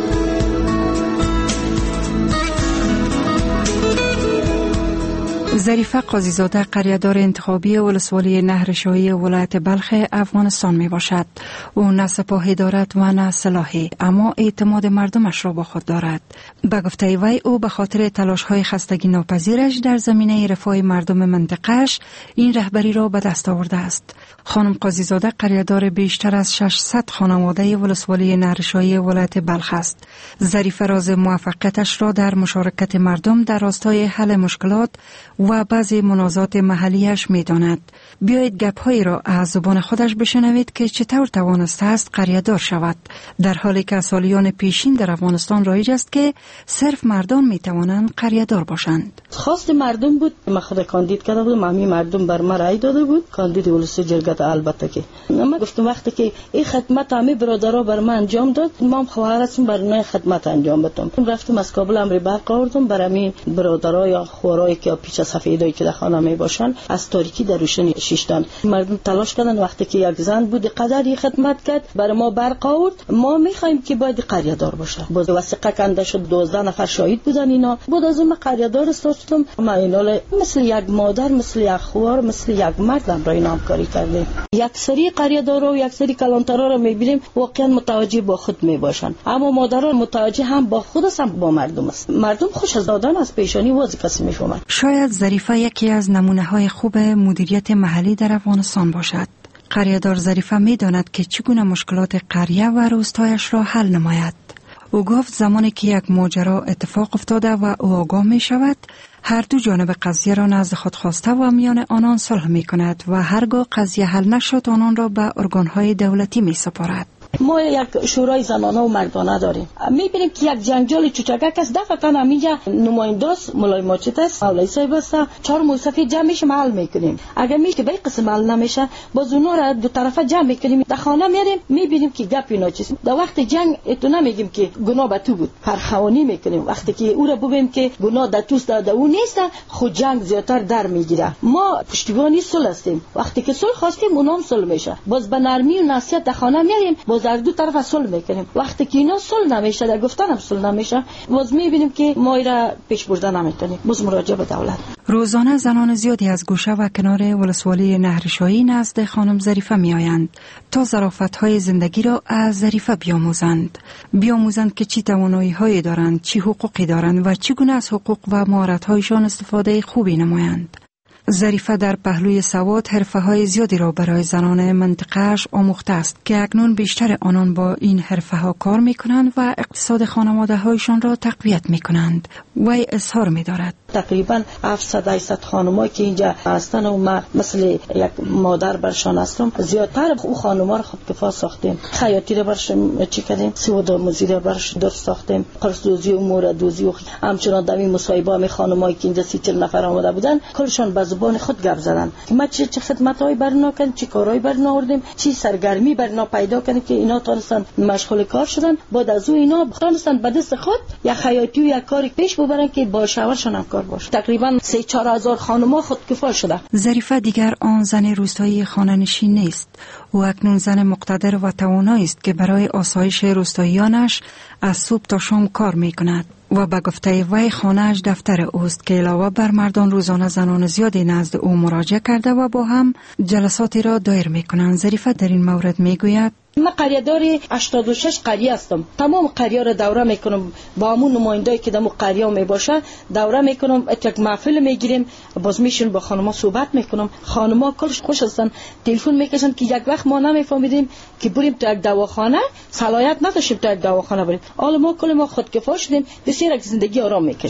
ظریفه قاضیزاده قریه‌دار انتخابی ولسوالی نهرشاهی ولایت بلخ افغانستان می باشد. او نه سپاهی دارد و نه سلاحی، اما اعتماد مردمش را با خود دارد. به گفته وی او به خاطر تلاش‌های خستگی ناپذیرش در زمینه رفاه مردم منطقه‌اش این رهبری را به دست آورده است. خانم قاضیزاده قریه‌دار بیشتر از ششصد خانواده ولسوالی نهرشاهی ولایت بلخ است. ظریفه راز موفقیتش را در مشارکت مردم در راستای حل مشکلات و بعضی منازعات محلیش می داند. بیایید گپ‌هایی را از زبان خودش بشنوید که چطور توانسته است قریه‌دار شود، در حالی که سالیان پیشین در افغانستان رایج است که صرف مردان می توانند قریه‌دار باشند. خواست مردم بود، من خود کاندید کرده بودم، همین مردم بر من رای داده بود، کاندید ولسی جرگه. البته که من گفتم وقتی که این خدمت همه برادرها بر من انجام داد، ما خواهراتم بر من خدمت انجام بدم. رفتم از کابل امر برق آوردم برای برادرها یا خوارایی که پیش سفیدایی که در خانه می باشن از تاریکی در روشنی شیشتن. مردم تلاش کردن، وقتی که یک زن بود قدری خدمت کرد برای ما برق آورد. ما میخوایم که باید قریه دار باشه. باز وثیقه کنده شد، دوازده نفر شاهد بودن اینا. بود از اون قریه دار استادم. ما اینا مثل یک مادر، مثل یک خوار، مثل یک مرد برای نام کاری کردیم. یک سری قریه دارا و یک سری کلانترا رو میبینیم واقعا متوجه با خود میباشن، اما مادران متوجه هم با خود است، هم با مردم است. مردم خوش از دادن از پیشانی واضح کسی میفهمند. شاید ظریفه یکی از نمونه های خوب مدیریت محلی در افغانستان باشد. قریه‌دار ظریفه میداند که چگونه مشکلات قریه و روستایش را حل نماید. او گفت زمانی که یک ماجرا اتفاق افتاده و او آگاه می شود، هر دو جانب قضیه را نزد خود خواسته و میان آنان صلح می کند و هرگاه قضیه حل نشد آنان را به ارگانهای دولتی می سپارد. ما یک شورای زنانه و مردانه داریم. میبینیم که یک جنجال چوچکک است، دفعتا همینجا نماینداست مولای ماچت است، مولای صاحب است، چهار موسفی جمع میشه حل میکنیم. اگر میشه به قسم حل نمیشه باز اونا را دو طرفه جمع میکنیم، در خانه میریم میبینیم که گپ اینا چیست. در وقت جنگ اتو نمیگیم که گناه به تو بود، پرخوانی میکنیم. وقتی که او را بگیم که گناه در توست در او نیست، خود جنگ زیاتر در میگیره. ما پشتیبانی صلح هستیم، وقتی که صلح خواستیم اونام صلح میشه. باز به نرمی و نصیحت در خانه میریم، باز در دو طرف صلح میکنیم. وقتی که اینا صلح نمیشه، در گفتن هم صلح نمیشه، باز میبینیم که ما را پیش برده نمیتونیم. باز مراجعه به دولت. روزانه زنان زیادی از گوشه و کنار ولسوالی نهرشاهی نزد خانم ظریفه میآیند تا ظرافت‌های زندگی را از ظریفه بیاموزند. بیاموزند که چی توانایی‌هایی دارند، چی حقوقی دارند و چگونه از حقوق و مهارت‌هایشان استفاده خوبی نمایند. ظریفه در پهلوی سواد حرفه‌های زیادی را برای زنان منطقه‌اش آموخته است که اکنون بیشتر آنان با این حرفه‌ها کار می‌کنند و اقتصاد خانواده‌هایشان را تقویت می‌کنند. وی اظهار می‌دارد تقریبا هفتصد هشتصد خانمایی که اینجا هستن و ما مثل یک مادر برشان هستم، زیادتر او خانم‌ها را خودکفا ساختیم. خیاطی را برش چی کردیم، سواد مزیر برش درست ساختیم، قرض دوزی و مورد دوزی و همچنان در این مصاحبه می خانمایی که اینجا سی چهل نفر آمده بودن کلشان به زبان خود گپ زدن که ما چه چه خدمت‌های برنا کردیم، چه کارهای برنا آوردیم، چی سرگرمی برنا پیدا کردیم که اینا تونستن مشغول کار شدن. بعد از او اینا تونستن به دست خود یا خیاطی و یا کاری پیش ببرن که با شاورشان هم کار باشه. تقریبا سه چهار هزار خانم‌ها خودکفا شده. ظریفه دیگر آن زن روستایی خانه‌نشین نیست. او اکنون زن مقتدر و توانایی است که برای آسایش روستاییانش از صبح تا شام کار می‌کند و به گفته وی خانه‌اش دفتر اوست که علاوه بر مردان روزانه زنان زیادی نزد او مراجعه کرده و با هم جلساتی را دایر می‌کنند. ظریفه در این مورد می‌گوید من قریه داری هشتاد و شش قریه هستم. تمام قریه را دوره میکنم، با همون نماینده‌ای که دمو قریه می باشه دوره میکنم، یک محفل میگیریم، باز میشون با خانم‌ها صحبت میکنم. خانم‌ها کلش خوش هستن، تلفن میکشن که یک وقت ما نمیفهمیدیم که بریم تو یک دواخانه، صلاحیت نداشتیم تو یک دواخانه بریم. حالا ما کل ما خودکفا شدیم، بسیار یک زندگی آرام میکشیم.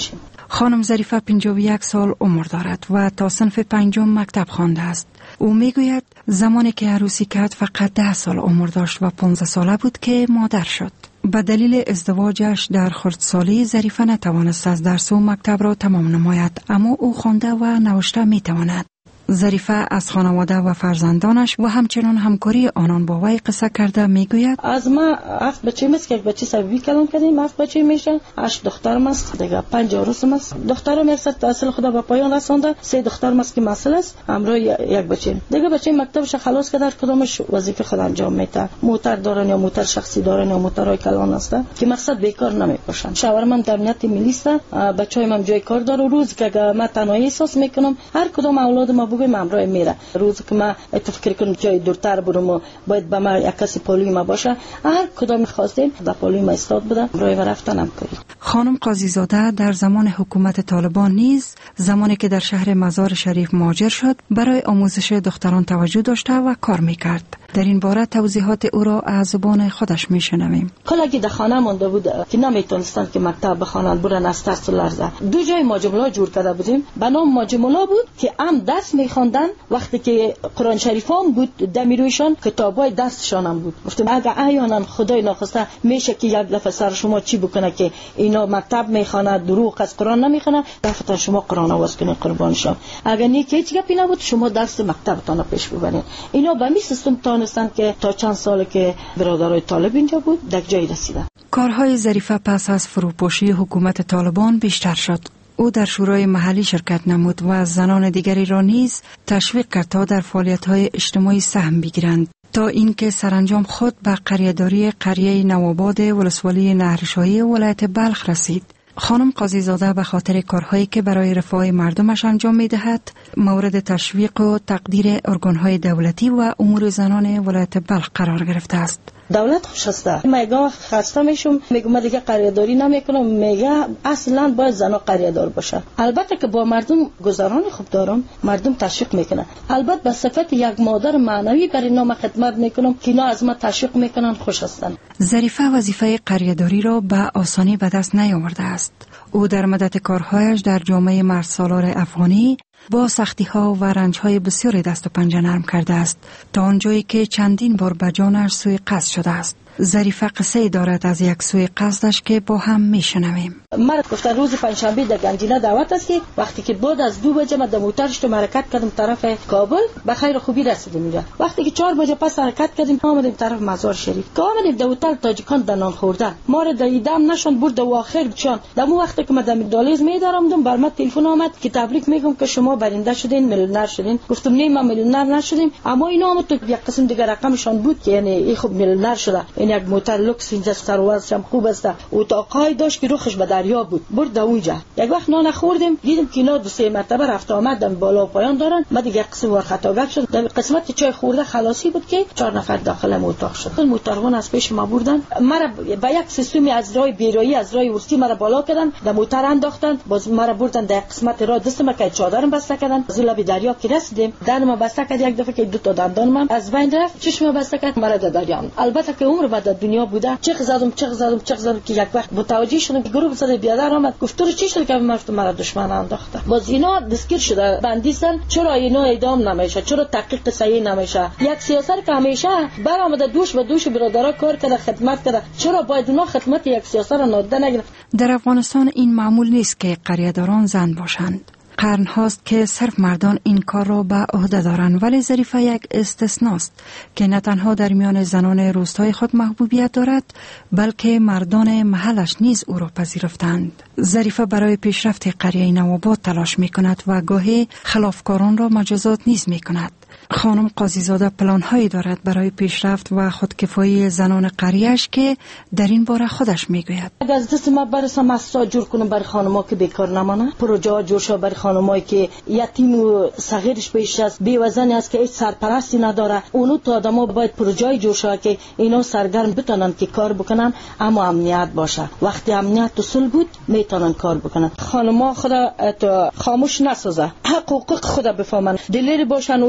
خانم ظریفه پنجاه و یک سال عمر دارد و تا صنف پنجم مکتب خوانده است. او میگوید زمانی که عروسی کرد فقط ده سال عمر داشت و پانزده ساله بود که مادر شد. به دلیل ازدواجش در خردسالی ظریفه نتوانست از درس و مکتب را تمام نماید، اما او خوانده و نوشته میتواند. ظریفه از خانواده و فرزندانش و همچنان همکاری آنان با وی قصه کرده میگوید از ما هفت بچه است که یک بچه سوی کلام کردیم، هفت بچه میشه، هشت دخترم است، دیگه پنج عروسم است. دخترم یک سر تحصیل خدا به پایان رسانده، سه دخترم است که مسئله است، همراه یک بچه. دیگه بچه مکتبش خلاص کرده، کدامش وظیفه خود انجام میده. موتر دارن یا موتر شخصی دارن یا موترهای کلان است که مقصد بیکار نمیباشن. شوهرم در امنیت ملی است، بچه‌ام هم جای کار داره. روز که من تنهایی احساس میکنم، هر کدام اولاد ما بگویم همراه میره. روز که من تو فکر کنم جای دورتر برم و باید به من یک کسی پالوی ما باشه، هر کدام خواستیم در پالوی ما استاد بده، راه و رفتنم کردیم. خانم قاضی زاده در زمان حکومت طالبان نیز زمانی که در شهر مزار شریف مهاجر شد برای آموزش دختران توجه داشته و کار میکرد. در این باره توضیحات او را از زبان خودش میشنویم. کلاگی در خانه مونده بود که نمیتونستن که مکتب بخوانن، برن از ترس و لرزه. دو جای ماجملا جور کرده بودیم، به نام ماجملا بود که هم دست میخواندن، وقتی که قرآن شریف هم بود دمیرویشان، کتابای دستشان هم بود. گفتم اگه احیانا خدای ناخواسته میشه که یک دفعه سر شما چی بکنه که اینا مکتب میخوانه، دروغ از قرآن نمیخوانه، دفعه شما قرآن آواز کنید قربانشان. اگه نیک هیچ گپی نبود شما درس مکتبتان پیش ببرید. اینا به می سیستم تانستن که تا چند سال که برادرای طالب اینجا بود در جای رسیدن. کارهای ظریفه پس از فروپاشی حکومت طالبان بیشتر شد. او در شورای محلی شرکت نمود و زنان دیگری را نیز تشویق کرد تا در فعالیت‌های اجتماعی سهم بگیرند، تا اینکه سرانجام خود به قریه‌داری قریه نوآباد ولسوالی نهرشاهی ولایت بلخ رسید. خانم قاضی زاده به خاطر کارهایی که برای رفاه مردمش انجام می‌دهد مورد تشویق و تقدیر ارگان‌های دولتی و امور زنان ولایت بلخ قرار گرفته است. دولت خوش است. میگه خسته میشم، میگم من دیگه قریه‌داری نمیکنم، میگه اصلا باید زنا قریه‌دار باشه. البته که با مردم گذران خوب دارم، مردم تشویق میکنن. البته به صفت یک مادر معنوی برای اینا خدمت میکنم که اینا از ما تشویق میکنن، خوش هستن. ظریفه وظیفه قریه‌داری را به آسانی به دست نیاورده است. او در مدت کارهایش در جامعه مردسالار افغانی با سختی‌ها و رنج‌های بسیاری دست و پنجه نرم کرده است تا آنجایی که چندین بار به جانش سوء قصد شده است. ظریفه قصه دارد از یک سوء قصدش که با هم میشنویم. مرد گفته روز پنجشنبه در گنجینه دعوت است که وقتی که بعد از دو بجه من در موترش تو حرکت کردم طرف کابل، به خیر خوبی رسیدیم اینجا. وقتی که چهار بجه پس حرکت کردیم آمدیم طرف مزار شریف. که آمدیم در هتل تاجیکان دنان خوردن. ما را دیدم نشون برد و آخر چون در مو وقتی که من در دالیز میدارم بر من تلفن آمد که تبریک میگم که شما برنده شدین، میلیونر شدین. گفتم نه ما میلیونر نشدیم، اما اینا آمد تو یک قسم دیگه رقمشان بود که یعنی این خوب میلیونر شده. این یک موتر لوکس اینجا سروازش هم خوب است. او تاقای داشت که روخش به دریا بود. برد اونجا. یک وقت نان خوردیم، دیدم که اینا دو سه مرتبه رفت آمدن بالا و پایان دارن. ما دیگه قسم ور خطاگر شد. در قسمت چای خورده خلاصی بود که چهار نفر داخل اتاق شد. موتروان از پیش ما بردن. مرا با یک سیستمی از راه بیرویی از راه ورسی مرا بالا کردن، در موتر انداختن، باز مرا بردن در قسمت راه دستم که چادرم بسته کردن. از لب دریا که رسیدیم، دندم بسته کرد یک دفعه که دو تا دندانم از بین رفت، چشمم بسته کرد، مرا در دریا. البته که عمر بعد دنیا بوده، چه زدم چه زدم چه زدم که یک وقت متوجه شدم که گروه زده بیادر آمد، گفت تو چی شد که مرد مرا دشمن انداخته. باز اینا دستگیر شده، بندیستن. چرا اینا اعدام نمیشه؟ چرا تحقیق صحیح نمیشه؟ یک سیاست که همیشه برآمده دوش به دوش برادرها کار کرده، خدمت کرده، چرا باید اونا خدمت یک سیاست را نادیده نگیرن؟ در افغانستان این معمول نیست که قریه‌داران زن باشند. قرن هاست که صرف مردان این کار را به عهده دارند، ولی ظریفه یک استثناست که نه تنها در میان زنان روستای خود محبوبیت دارد، بلکه مردان محلش نیز او را پذیرفتند. ظریفه برای پیشرفت قریه نوآباد تلاش می کند و گاهی خلافکاران را مجازات نیز می کند. خانم قاضی زاده پلان هایی دارد برای پیشرفت و خودکفایی زنان قریه‌اش که در این باره خودش میگوید. اگر از دست ما برسه مسا جور کنم برای خانم‌ها که بیکار نمانه، پروژه جور شه برای خانمایی که یتیم و صغیرش پیش است، بیوزن است که هیچ سرپرستی نداره، اونو تو آدما باید پروژه جور شه که اینا سرگرم بتونن که کار بکنن، اما امنیت باشه. وقتی امنیت اصول بود میتونن کار بکنن. خانم‌ها خدا خاموش نسازه، حقوق خود بفهمن، دلیر باشن، هوشیار باشن،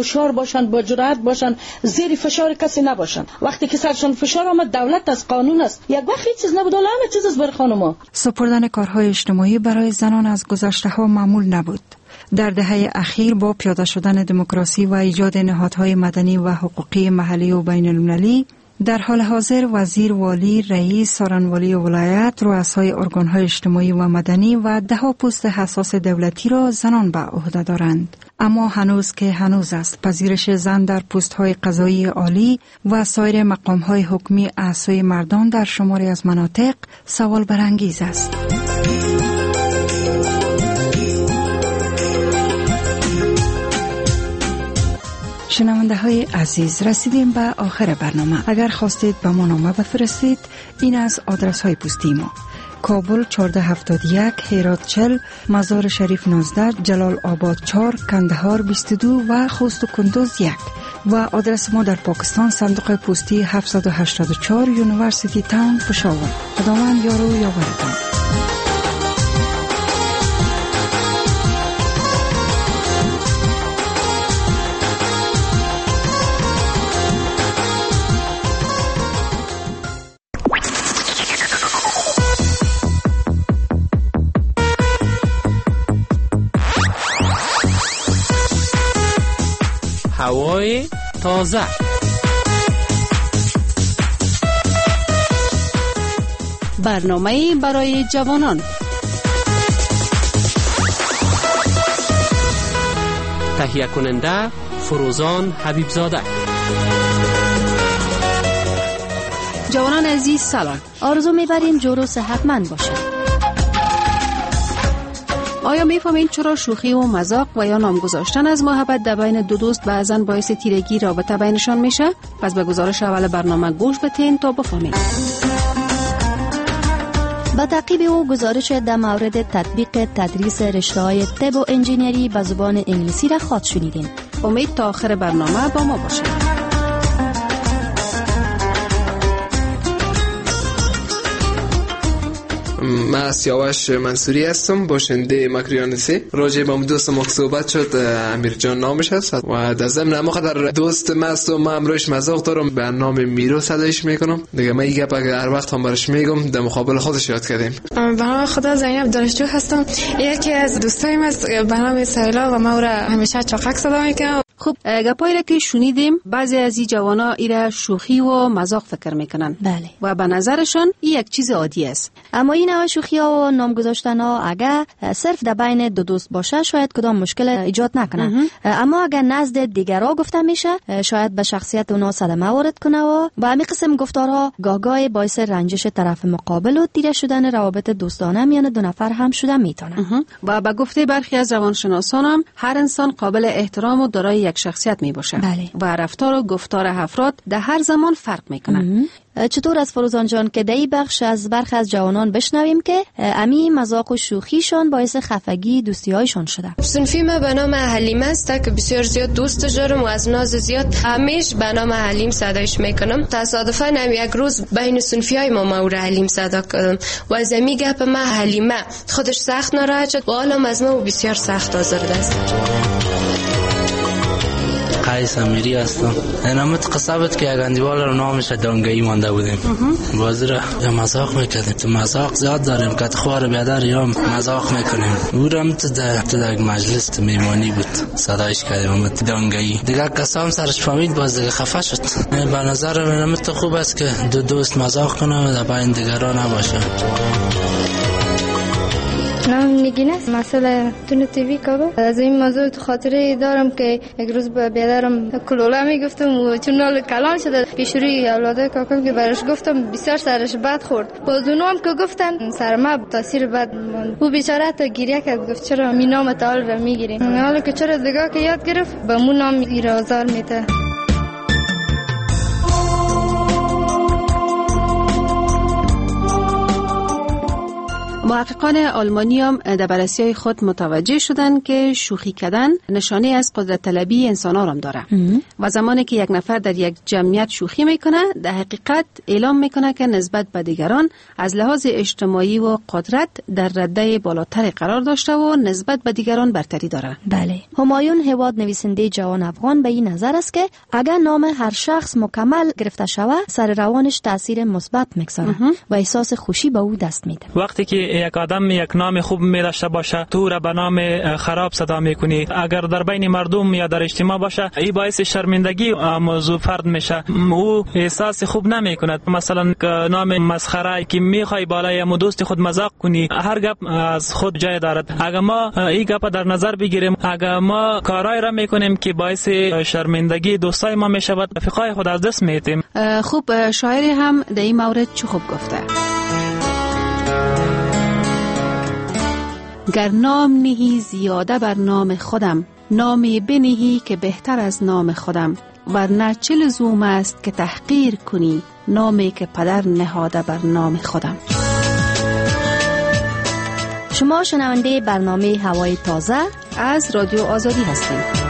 باشن، با جرأت باشن، زیر فشار کسی نباشن. وقتی که سرشان فشار آمد، دولت از قانون است، یک وقت هیچ چیز نبود، همه چیز از بر خانم‌ها. سپردن کارهای اجتماعی برای زنان از گذشته‌ها معمول نبود. در دهه اخیر با پیاده شدن دموکراسی و ایجاد نهادهای مدنی و حقوقی محلی و بین المللی، در حال حاضر وزیر، والی، رئیس، سارنوالی ولایت، رؤسای ارگان‌های اجتماعی و مدنی و ده‌ها پست حساس دولتی را زنان به عهده دارند. اما هنوز که هنوز است، پذیرش زن در پست‌های قضایی عالی و سایر مقام‌های حکمی اعضای مردان در شماری از مناطق سوال برانگیز است. شنونده های عزیز، رسیدیم به آخر برنامه. اگر خواستید به ما نامه بفرستید، این از آدرس های پستی ما: کابل چهارده هفتاد و یک، هرات چهل، مزار شریف نوزده، جلال آباد چهار، کندهار بیست و دو و خوست و کندوز یک. و آدرس ما در پاکستان صندوق پستی هفتصد و هشتاد و چهار، یونیورسیتی تاون، پشاور. خداوند یار و یاورتان. هوای تازه، برنامه برای جوانان، تهیه کننده فروزان حبیبزاده. جوانان عزیز سلام، آرزو می‌بریم جور و صحتمند باشید. آیا می‌فهمید چرا شوخی و مذاق و یا نام گذاشتن از محبت در بین دو دوست بعضاً باعث تیرگی رابطه بینشان میشه؟ پس به گزارش اول برنامه گوش بدین تا بفهمید. با تعقیب او گزارش در مورد تطبیق تدریس رشته‌های طب و انجینری به زبان انگلیسی را خواهد شنیدین. امید تا آخر برنامه با ما باشید. من سیاوش منصوری هستم، باشنده مکریانسی. راجع به دوست ما صحبت شد، امیر جان نامش هست و در ضمن ما خاطر دوست من است و من امروش مذاق دارم، به نام میرو صدایش میکنم دیگه. من این گپ اگر هر وقت هم برش میگم در مقابل خودش یاد کردیم. به نام خدا زینب دانشجو هستم، یکی از دوستایم است به نام سایلا و ما او را همیشه چاقک صدا میکنم. خب گپایی را که شنیدیم، بعضی از این جوانا ایره شوخی و مذاق فکر میکنن. بله. و به نظرشان این یک چیز عادی است. اما این نوع شوخی ها و نام گذاشتن ها اگر صرف در بین دو دوست باشه شاید کدام مشکل ایجاد نکنه، اما اگر نزد دیگرها گفته میشه شاید به شخصیت اونا صدمه وارد کنه و با همین قسم گفتارها گاهگاه باعث رنجش طرف مقابل و تیره شدن روابط دوستانه میان دو نفر هم شده میتونه. و به گفته برخی از روانشناسان هم هر انسان قابل احترام و دارای یک شخصیت میباشه. بله. و رفتار و گفتار افراد در هر زمان فرق میکنه. چطور از فروزان جان که در این بخش از برخی از جوانان بشنویم که امی مذاق و شوخیشان باعث خفگی دوستی هایشان شده. صنفی ما به نام حلیم است که بسیار زیاد دوست دارم و از ناز زیاد همیشه به نام حلیم صدایش میکنم. تصادفاً هم یک روز بین صنفی های ما ما حلیم صدا کردم و از امی گپ ما حلیمه خودش سخت ناراحت شد و حالا از ما بسیار سخت آزرده است. قیس امیری هستم. نامت قصابت که اگندیوال رو نامش دانگایی مانده بودیم. بازی را یا مذاق میکردیم. تو مذاق زیاد داریم که خوار بیادر یا مذاق میکنیم. او را هم تو در مجلس تو میمانی بود صدایش کردیم امت دانگایی. دیگر کسام سرش فهمید باز دیگر خفه شد. به نظر من امت خوب است که دو دوست مذاق کنه و در بین دیگران نباشه. نام نگین است، مسئله تون تیوی کابل. از این موضوع خاطره دارم که یک روز به بیادرم کلوله میگفتم و چون نال کلان شده پیشروی اولاده کاکم که برش گفتم بسیار سرش بد خورد. باز اونو هم که گفتن سرما تاثیر بد ماند. او بیچاره تا گریه کرد، گفت چرا می نام تعال را میگیری؟ حالا که چرا دیگه که یاد گرفت به مون نام ایرازار میته. محققان آلمانی هم در بررسی‌های خود متوجه شدند که شوخی کردن نشانه از قدرت طلبی انسان‌ها را داره و زمانی که یک نفر در یک جمعیت شوخی میکنه در حقیقت اعلام میکنه که نسبت به دیگران از لحاظ اجتماعی و قدرت در رده بالاتر قرار داشته و نسبت به دیگران برتری داره. بله. همایون هواد نویسنده جوان افغان به این نظر است که اگر نام هر شخص مکمل گرفته شود سر روانش تاثیر مثبت میگذاره و احساس خوشی به او دست میده. وقتی که یک آدم یک نام خوب می داشته باشه تو را به نام خراب صدا میکنی، اگر در بین مردم یا در اجتماع باشه این باعث شرمندگی موضوع فرد میشه، او احساس خوب نمیکند. مثلا نام مسخره که میخوای بالای مو دوست خود مذاق کنی، هر گپ از خود جای دارد. اگر ما این گپ در نظر بگیریم، اگر ما کارای را میکنیم که باعث شرمندگی دوستای ما میشود، رفیقای خود از دست میدیم. خوب شاعری هم در این مورد چه خوب گفته: گر نام نهی زیاده بر نام خودم، نامی بنهی که بهتر از نام خودم، ورنه چه لزوم است که تحقیر کنی نامی که پدر نهاده بر نام خودم. شما شنونده برنامه هوای تازه از رادیو آزادی هستید.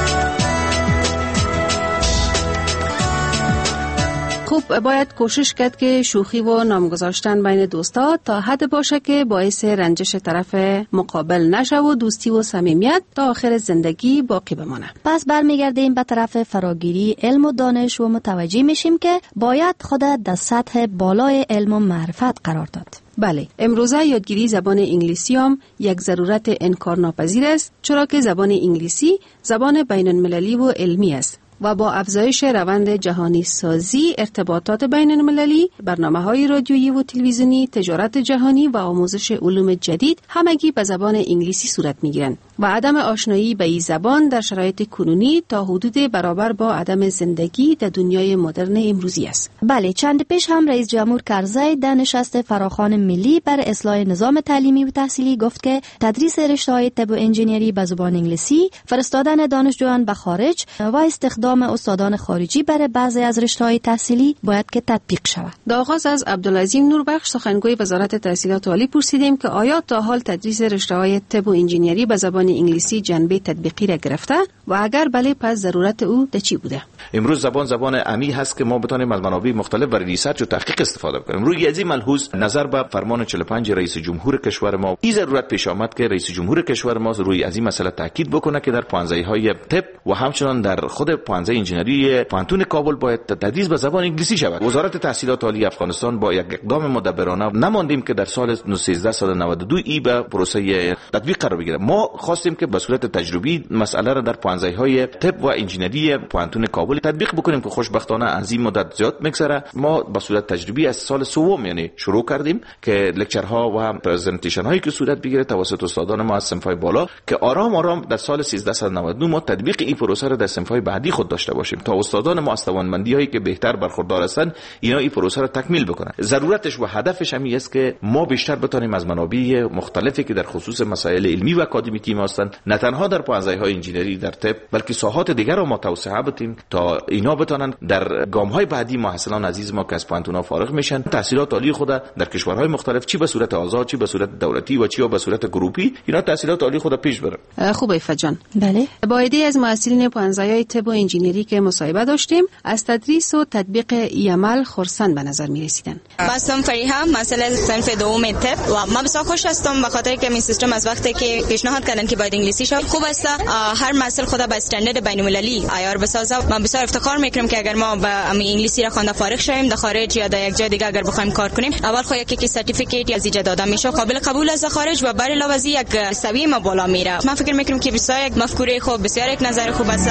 خوب باید کوشش کرد که شوخی و نام گذاشتن بین دوستا تا حد باشه که باعث رنجش طرف مقابل نشه و دوستی و صمیمیت تا آخر زندگی باقی بمانه. پس برمیگردیم به طرف فراگیری علم و دانش و متوجه میشیم که باید خود در سطح بالای علم و معرفت قرار داد. بله، امروزه یادگیری زبان انگلیسی هم یک ضرورت انکارناپذیر است، چرا که زبان انگلیسی زبان بین المللی و علمی است و با افزایش روند جهانی سازی، ارتباطات بین المللی، برنامه‌های رادیویی و تلویزیونی، تجارت جهانی و آموزش علوم جدید همگی به زبان انگلیسی صورت می‌گیرند و عدم آشنایی به این زبان در شرایط کنونی تا حدود برابر با عدم زندگی در دنیای مدرن امروزی است. بله، چند پیش هم رئیس جمهور کرزی در نشست فراخوان ملی بر اصلاح نظام تعلیمی و تحصیلی گفت که تدریس رشته‌های طب و انجینری به زبان انگلیسی، فرستادن دانشجویان به خارج و استخدام استادان خارجی برای بعضی از رشته‌های تحصیلی باید که تطبیق شود. در آغاز از عبدالعظیم نوربخش سخنگوی وزارت تحصیلات عالی پرسیدیم که آیا تا حال تدریس رشته‌های طب و انجینری به زبان انگلیسی جنبه تطبیقی را گرفته و اگر بله پس ضرورت او در چی بوده؟ امروز زبان زبان عمی هست که ما بتونیم از منابع مختلف برای ریسرچ و تحقیق استفاده کنیم. روی از این ملحوظ نظر به فرمان چهل و پنج رئیس جمهور کشور ما این ضرورت پیش آمد که رئیس جمهور کشور ما روی از این مسئله تاکید بکنه که در پانزدهی‌های طب و همچنان در خود پانزده انجینری پانتون کابل باید تدریس به زبان انگلیسی شود. وزارت تحصیلات عالی افغانستان با یک اقدام مدبرانه نماندیم که در سال سیزده نود و دو ای به پروسه تطبیق قرار بگیره. ما خواستیم که به صورت تجربی مسئله را در پانزدهی‌های طب و انجینری پانتون کابل تطبیق بکنیم که خوشبختانه از این مدت زیاد میگذره. ما به صورت تجربی از سال سوم یعنی شروع کردیم که لکچرها و هم پرزنتیشن هایی که صورت بگیره توسط استادان ما از صنف‌های بالا که آرام آرام در سال سیزده نود و دو ما تطبیق این پروسه را در صنف‌های بعدی خود داشته باشیم تا استادان ما از توانمندی هایی که بهتر برخوردار هستند اینا این پروسه را تکمیل بکنن. ضرورتش و هدفش همین است که ما بیشتر بتونیم از منابع مختلفی که در خصوص مسائل علمی و اکادمیکی ما هستند نه تنها در پانزدهی‌های انجینری در طب بلکه ساحات دیگر را ما توسعه بدیم تا اینا بتونن در گام‌های بعدی محصلان عزیز ما که از پانتونا فارغ میشن تحصیلات عالی خود در کشورهای مختلف چی به صورت آزاد چی به صورت دولتی و چی به صورت گروپی اینا تحصیلات عالی خود پیش بره. خوبه فجان. بله. با ایده از محصلین پانزدهی‌های طب و انجینری که مصاحبه داشتیم از تدریس و تطبیق این عمل خرسند به نظر می رسیدن. باسم فریحه مسئله صنف دوم طب و من بسیار خوش هستم به خاطر که این سیستم از وقتی که پیشنهاد کردن که باید انگلیسی شود خوب است هر مسئله خود به استاندارد بین المللی عیار بسازه. من بسیار افتخار میکنم که اگر ما به انگلیسی را خوانده فارغ شویم در خارج یا در یک جای دیگه اگر بخوایم کار کنیم اول خو یک کی سرتیفیکیت از اینجا داده میشه قابل قبول از خارج و بر علاوه از یک سویه ما بالا میره. من فکر میکنم که بسیار یک مفکوره خوب بسیار یک نظر خوب است.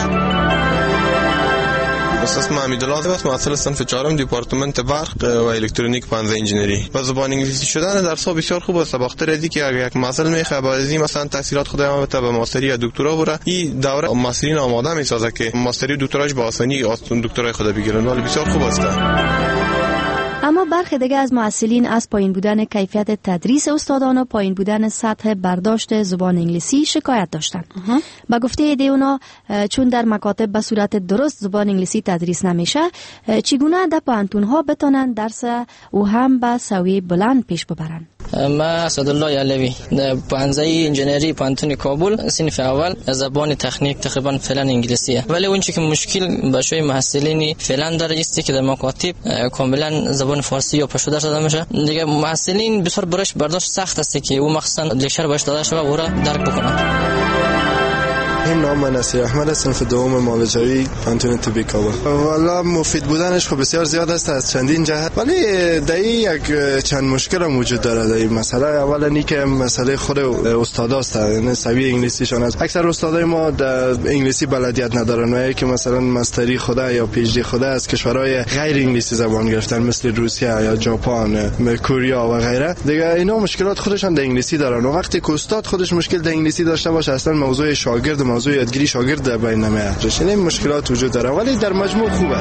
اساس محمد الله است مسئله صنف چهارم دیپارتمنت برق و الکترونیک پانزده انجینری و زبان انگلیسی شدن درس ها بسیار خوب است. بخاطر از اینکه اگر یک مسئله میخواد بعد مثلا تحصیلات خود ما به ماستری یا دکترا بره این دوره ماسترین آماده میسازه که ماستری دکتراش با آسانی دکترای خود بگیرن ولی بسیار خوب است. اما برخی دیگه از معسلین از پایین بودن کیفیت تدریس استادان و پایین بودن سطح برداشت زبان انگلیسی شکایت داشتند. با گفته ایده اونا چون در مکاتب به صورت درست زبان انگلیسی تدریس نمیشه، چگونه در پانتونها بتونن درس او هم به سوی بلند پیش ببرن؟ ما اسدالله علوی پانزه انجینری پانتون کابل صنف اول زبان تکنیک تقریبا فعلا انگلیسیه، ولی اون چیزی که مشکل باشوی محصلین فعلا داره است که در مکاتب کاملا زبان فارسی یا پشتو درس داده میشه. دیگه محصلین بسیار برش برداشت سخت است که او مخصوصا لکچر باش داده شده و او را درک بکنه. این نام من نصیر احمد از صنف دوم معالجوی پانتون طبی کابل. والا مفید بودنش خب بسیار زیاد است از چندین جهت، ولی در این یک چند مشکل هم وجود داره. در این مسئله اولا اینی که مسئله خود استاداست، یعنی سویه انگلیسیشون است. اکثر استادای ما در انگلیسی بلدیت ندارن و که مثلا مستری خدا یا پی اچ دی خدا از کشورهای غیر انگلیسی زبان گرفتن مثل روسیه یا ژاپن، کره و غیره. دیگه اینا مشکلات خودشون در انگلیسی دارن و وقتی که استاد خودش مشکل در انگلیسی داشته باشه اصلا موضوع شاگرد موضوع یادگیری شاگرد در بین نمیاد. این مشکلات وجود داره ولی در مجموع خوبه.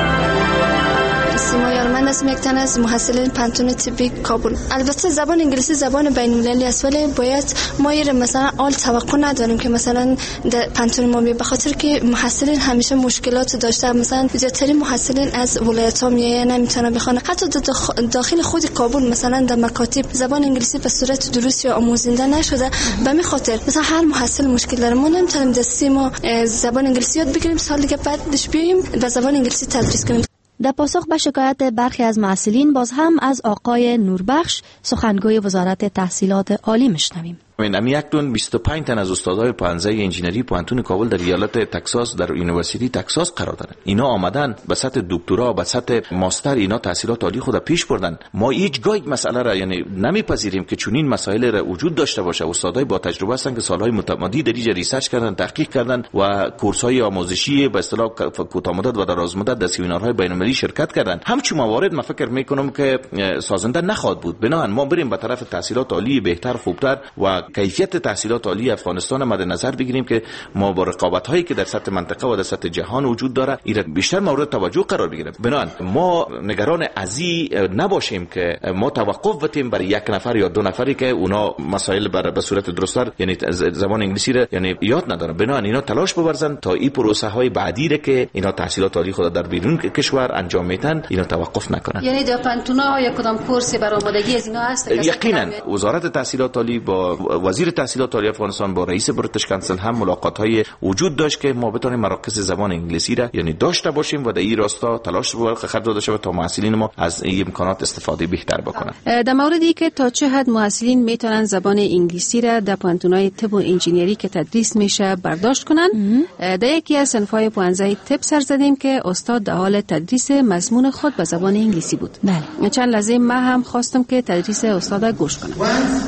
سیما یارمند از یک تن از محصلین پانتون طبی کابل. البته زبان انگلیسی زبان بین المللی است، ولی باید ما یه مثلا آل توقع نداریم که مثلا در پانتون ما به خاطر که محصلین همیشه مشکلات داشته، مثلا زیادترین محصلین از ولایت‌ها میایه نمیتونه بخونه. حتی داخل خود کابل مثلا در مکاتب زبان انگلیسی به صورت درست یا آموزنده نشده. به همین خاطر مثلا هر محصل مشکل داره. ما نمیتونیم دستی ما زبان انگلیسی یاد بگیریم سال دیگه بعدش بیایم و زبان انگلیسی تدریس کنیم. در پاسخ به شکایت برخی از معسلین باز هم از آقای نوربخش سخنگوی وزارت تحصیلات عالی میشنویم. من یک دون بیست و پنج تن از استادای پانزه انجینری پانتون کابل در ایالت تکساس در یونیورسیتی تکساس قرار دارن. اینا آمدن به سطح دکترا به سطح ماستر اینا تحصیلات عالی خود پیش بردن. ما هیچگاه مسئله را یعنی نمیپذیریم که چنین مسائل را وجود داشته باشه. استادای با تجربه هستن که سالهای متمادی در اینجا ریسرچ کردن، تحقیق کردن و کورس‌های آموزشی به اصطلاح کوتاه مدت و دراز مدت در سمینارهای بین‌المللی شرکت کردن. همچین موارد من فکر میکنم که سازنده نخواهد بود. بنابراین ما بریم به طرف تحصیلات عالی بهتر، خوبتر و کیفیت تحصیلات عالی افغانستان مد نظر بگیریم که ما با رقابت هایی که در سطح منطقه و در سطح جهان وجود داره ایران بیشتر مورد توجه قرار بگیره. بنابراین ما نگران ازی نباشیم که ما توقف بتیم برای یک نفر یا دو نفری که اونا مسائل بر به صورت درست‌تر یعنی زبان انگلیسی را یعنی یاد ندارن. بنابراین اینا تلاش بورزن تا این پروسه های بعدی را که اینا تحصیلات عالی خود در بیرون کشور انجام میدن اینا توقف نکنن. یعنی در پانتونا یا کدام کورسی برآمدگی از اینا هست؟ یقینا وزارت تحصیلات عالی با وزیر تحصیلات عالی افغانستان با رئیس بریتیش کانسل هم ملاقات‌های وجود داشت که ما بتونیم مراکز زبان انگلیسی را یعنی داشته باشیم و در این راستا تلاش خرج داده شود تا محصلین ما از این امکانات استفاده بهتر بکنن. در موردی که تا چه حد محصلین میتونن زبان انگلیسی را در پانتونای طب و انجینری که تدریس میشه برداشت کنن، در یکی از صنف‌های پانزده طب سر زدیم که استاد در حال تدریس مضمون خود به زبان انگلیسی بود. بله. چند لحظه من هم خواستم که تدریس استاد را گوش کنم.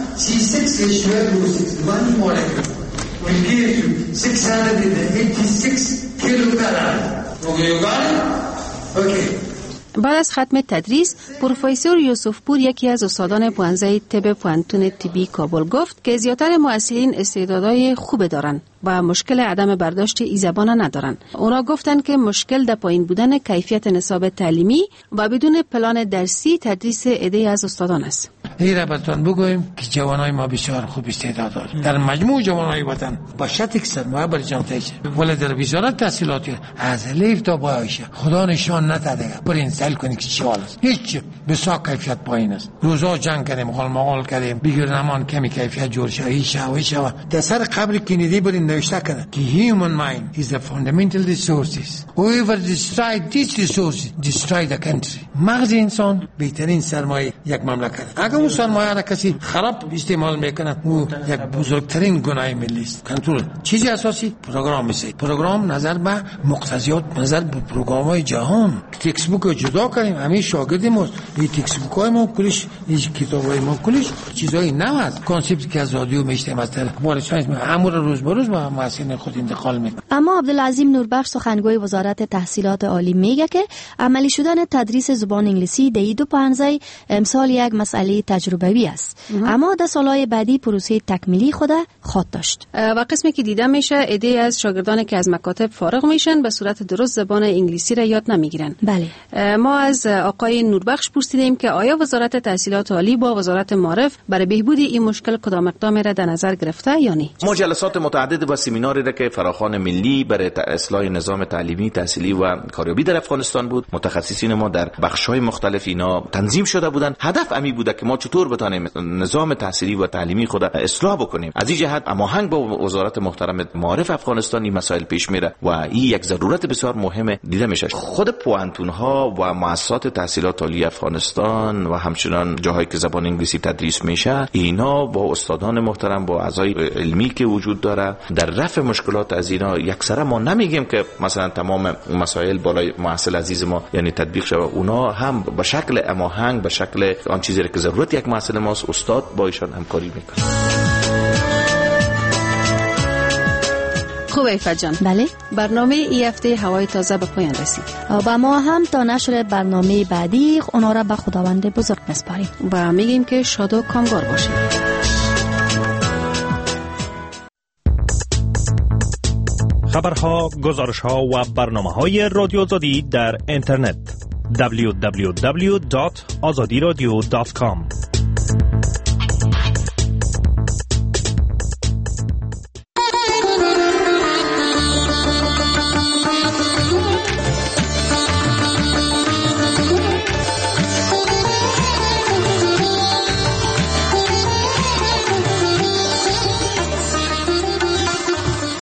One molecule will give you six hundred eighty-six kilocalories. Okay, you got it? Okay. بعد از ختم تدریس پروفسور یوسف پور یکی از استادان پانزده طب پانتون طبی کابل گفت که زیاتر محصلین استعدادهای خوب دارن و مشکل عدم برداشت ای زبان ندارن. اونا گفتن که مشکل در پایین بودن کیفیت نصاب تعلیمی و بدون پلان درسی تدریس عده از استادان است. این را براتون بگویم که جوانای ما بسیار خوب استعداد دارند. در مجموع جوانای وطن با شرط سرمایه بر جامعه ولی در وزارت تحصیلات از الف تا بایشه خدا نشان نداده برین سال کنی که چی حال است. هیچ بسیار کیفیت پایین است. روزا جنگ کردیم، حال مقال کردیم، بگیر نمان کمی کیفیت جور شه هیچ شه شه. در سر قبر کندی برین نوشته کنه که human mind is the fundamental resources. Whoever destroy these resources destroy the country. مغز انسان بهترین سرمایه یک مملکت. اگر اون سرمایه را کسی خراب استعمال میکنه او یک بزرگترین گناه ملی است. کنترل چیزی اساسی پروگرام میشه. پروگرام نظر به مقتضیات نظر به پروگرام‌های جهان. تکست بوک جدا کنیم همین شاگرد ما این تکست بوک‌های ما کلش این کتاب‌های ما کلش چیزایی نماد کانسپتی که از رادیو میشته مثلا وارشان امور روز به روز با محصلین خود انتقال میکنه. اما عبدالعظیم نوربخش سخنگوی وزارت تحصیلات عالی میگه که عملی شدن تدریس زبان انگلیسی در دو پانزده امسال یک مسئله تجربوی است. اه. اما در سالهای بعدی پروسه تکمیلی خود خواهد داشت. و قسمی که دیده میشه ایده از شاگردان که از مکاتب فارغ میشن به صورت درست زبان انگلیسی را یاد نمیگیرن. بله. ما از آقای نوربخش پرسیدیم پرسیدیم که آیا وزارت تحصیلات عالی با وزارت معارف برای بهبود این مشکل کدام اقدامی را در نظر گرفته یا نه. ما جلسات متعدد و سمیناری را که فراخوان ملی برای اصلاح نظام تعلیمی، تحصیلی و کاریابی در افغانستان بود، متخصصین ما در بخش‌های مختلف اینا تنظیم شده بودند. هدف امی بوده که ما چطور بتانیم نظام تحصیلی و تعلیمی خود اصلاح بکنیم. از این جهت هماهنگ با وزارت محترم معارف افغانستان این مسائل پیش میره و این یک ضرورت بسیار مهم دیده میشه. خود پوانتون‌ها و مؤسسات تحصیلات عالی افغانستان و همچنان جاهایی که زبان انگلیسی تدریس میشه، اینا با استادان محترم، با اعضای علمی که وجود داره در رفع مشکلات از اینا یکسره ما نمیگیم که مثلا تمام مسائل بالای محصل عزیز ما یعنی تطبیق شود. اونا هم به شکل هماهنگ، به شکل آن چیزی که ضرورت یک محصل ماست، استاد با ایشان همکاری میکنه. خوب عفت جان. بله. برنامه ای هفته هوای تازه به پایان رسید. و ما هم تا نشر برنامه بعدی اونا را به خداوند بزرگ میسپاریم و میگیم که شاد و کامگار باشید. خبرها، گزارشها و برنامه‌های رادیو آزادی در اینترنت دبلیو دبلیو دبلیو دات آزادی رادیو دات کام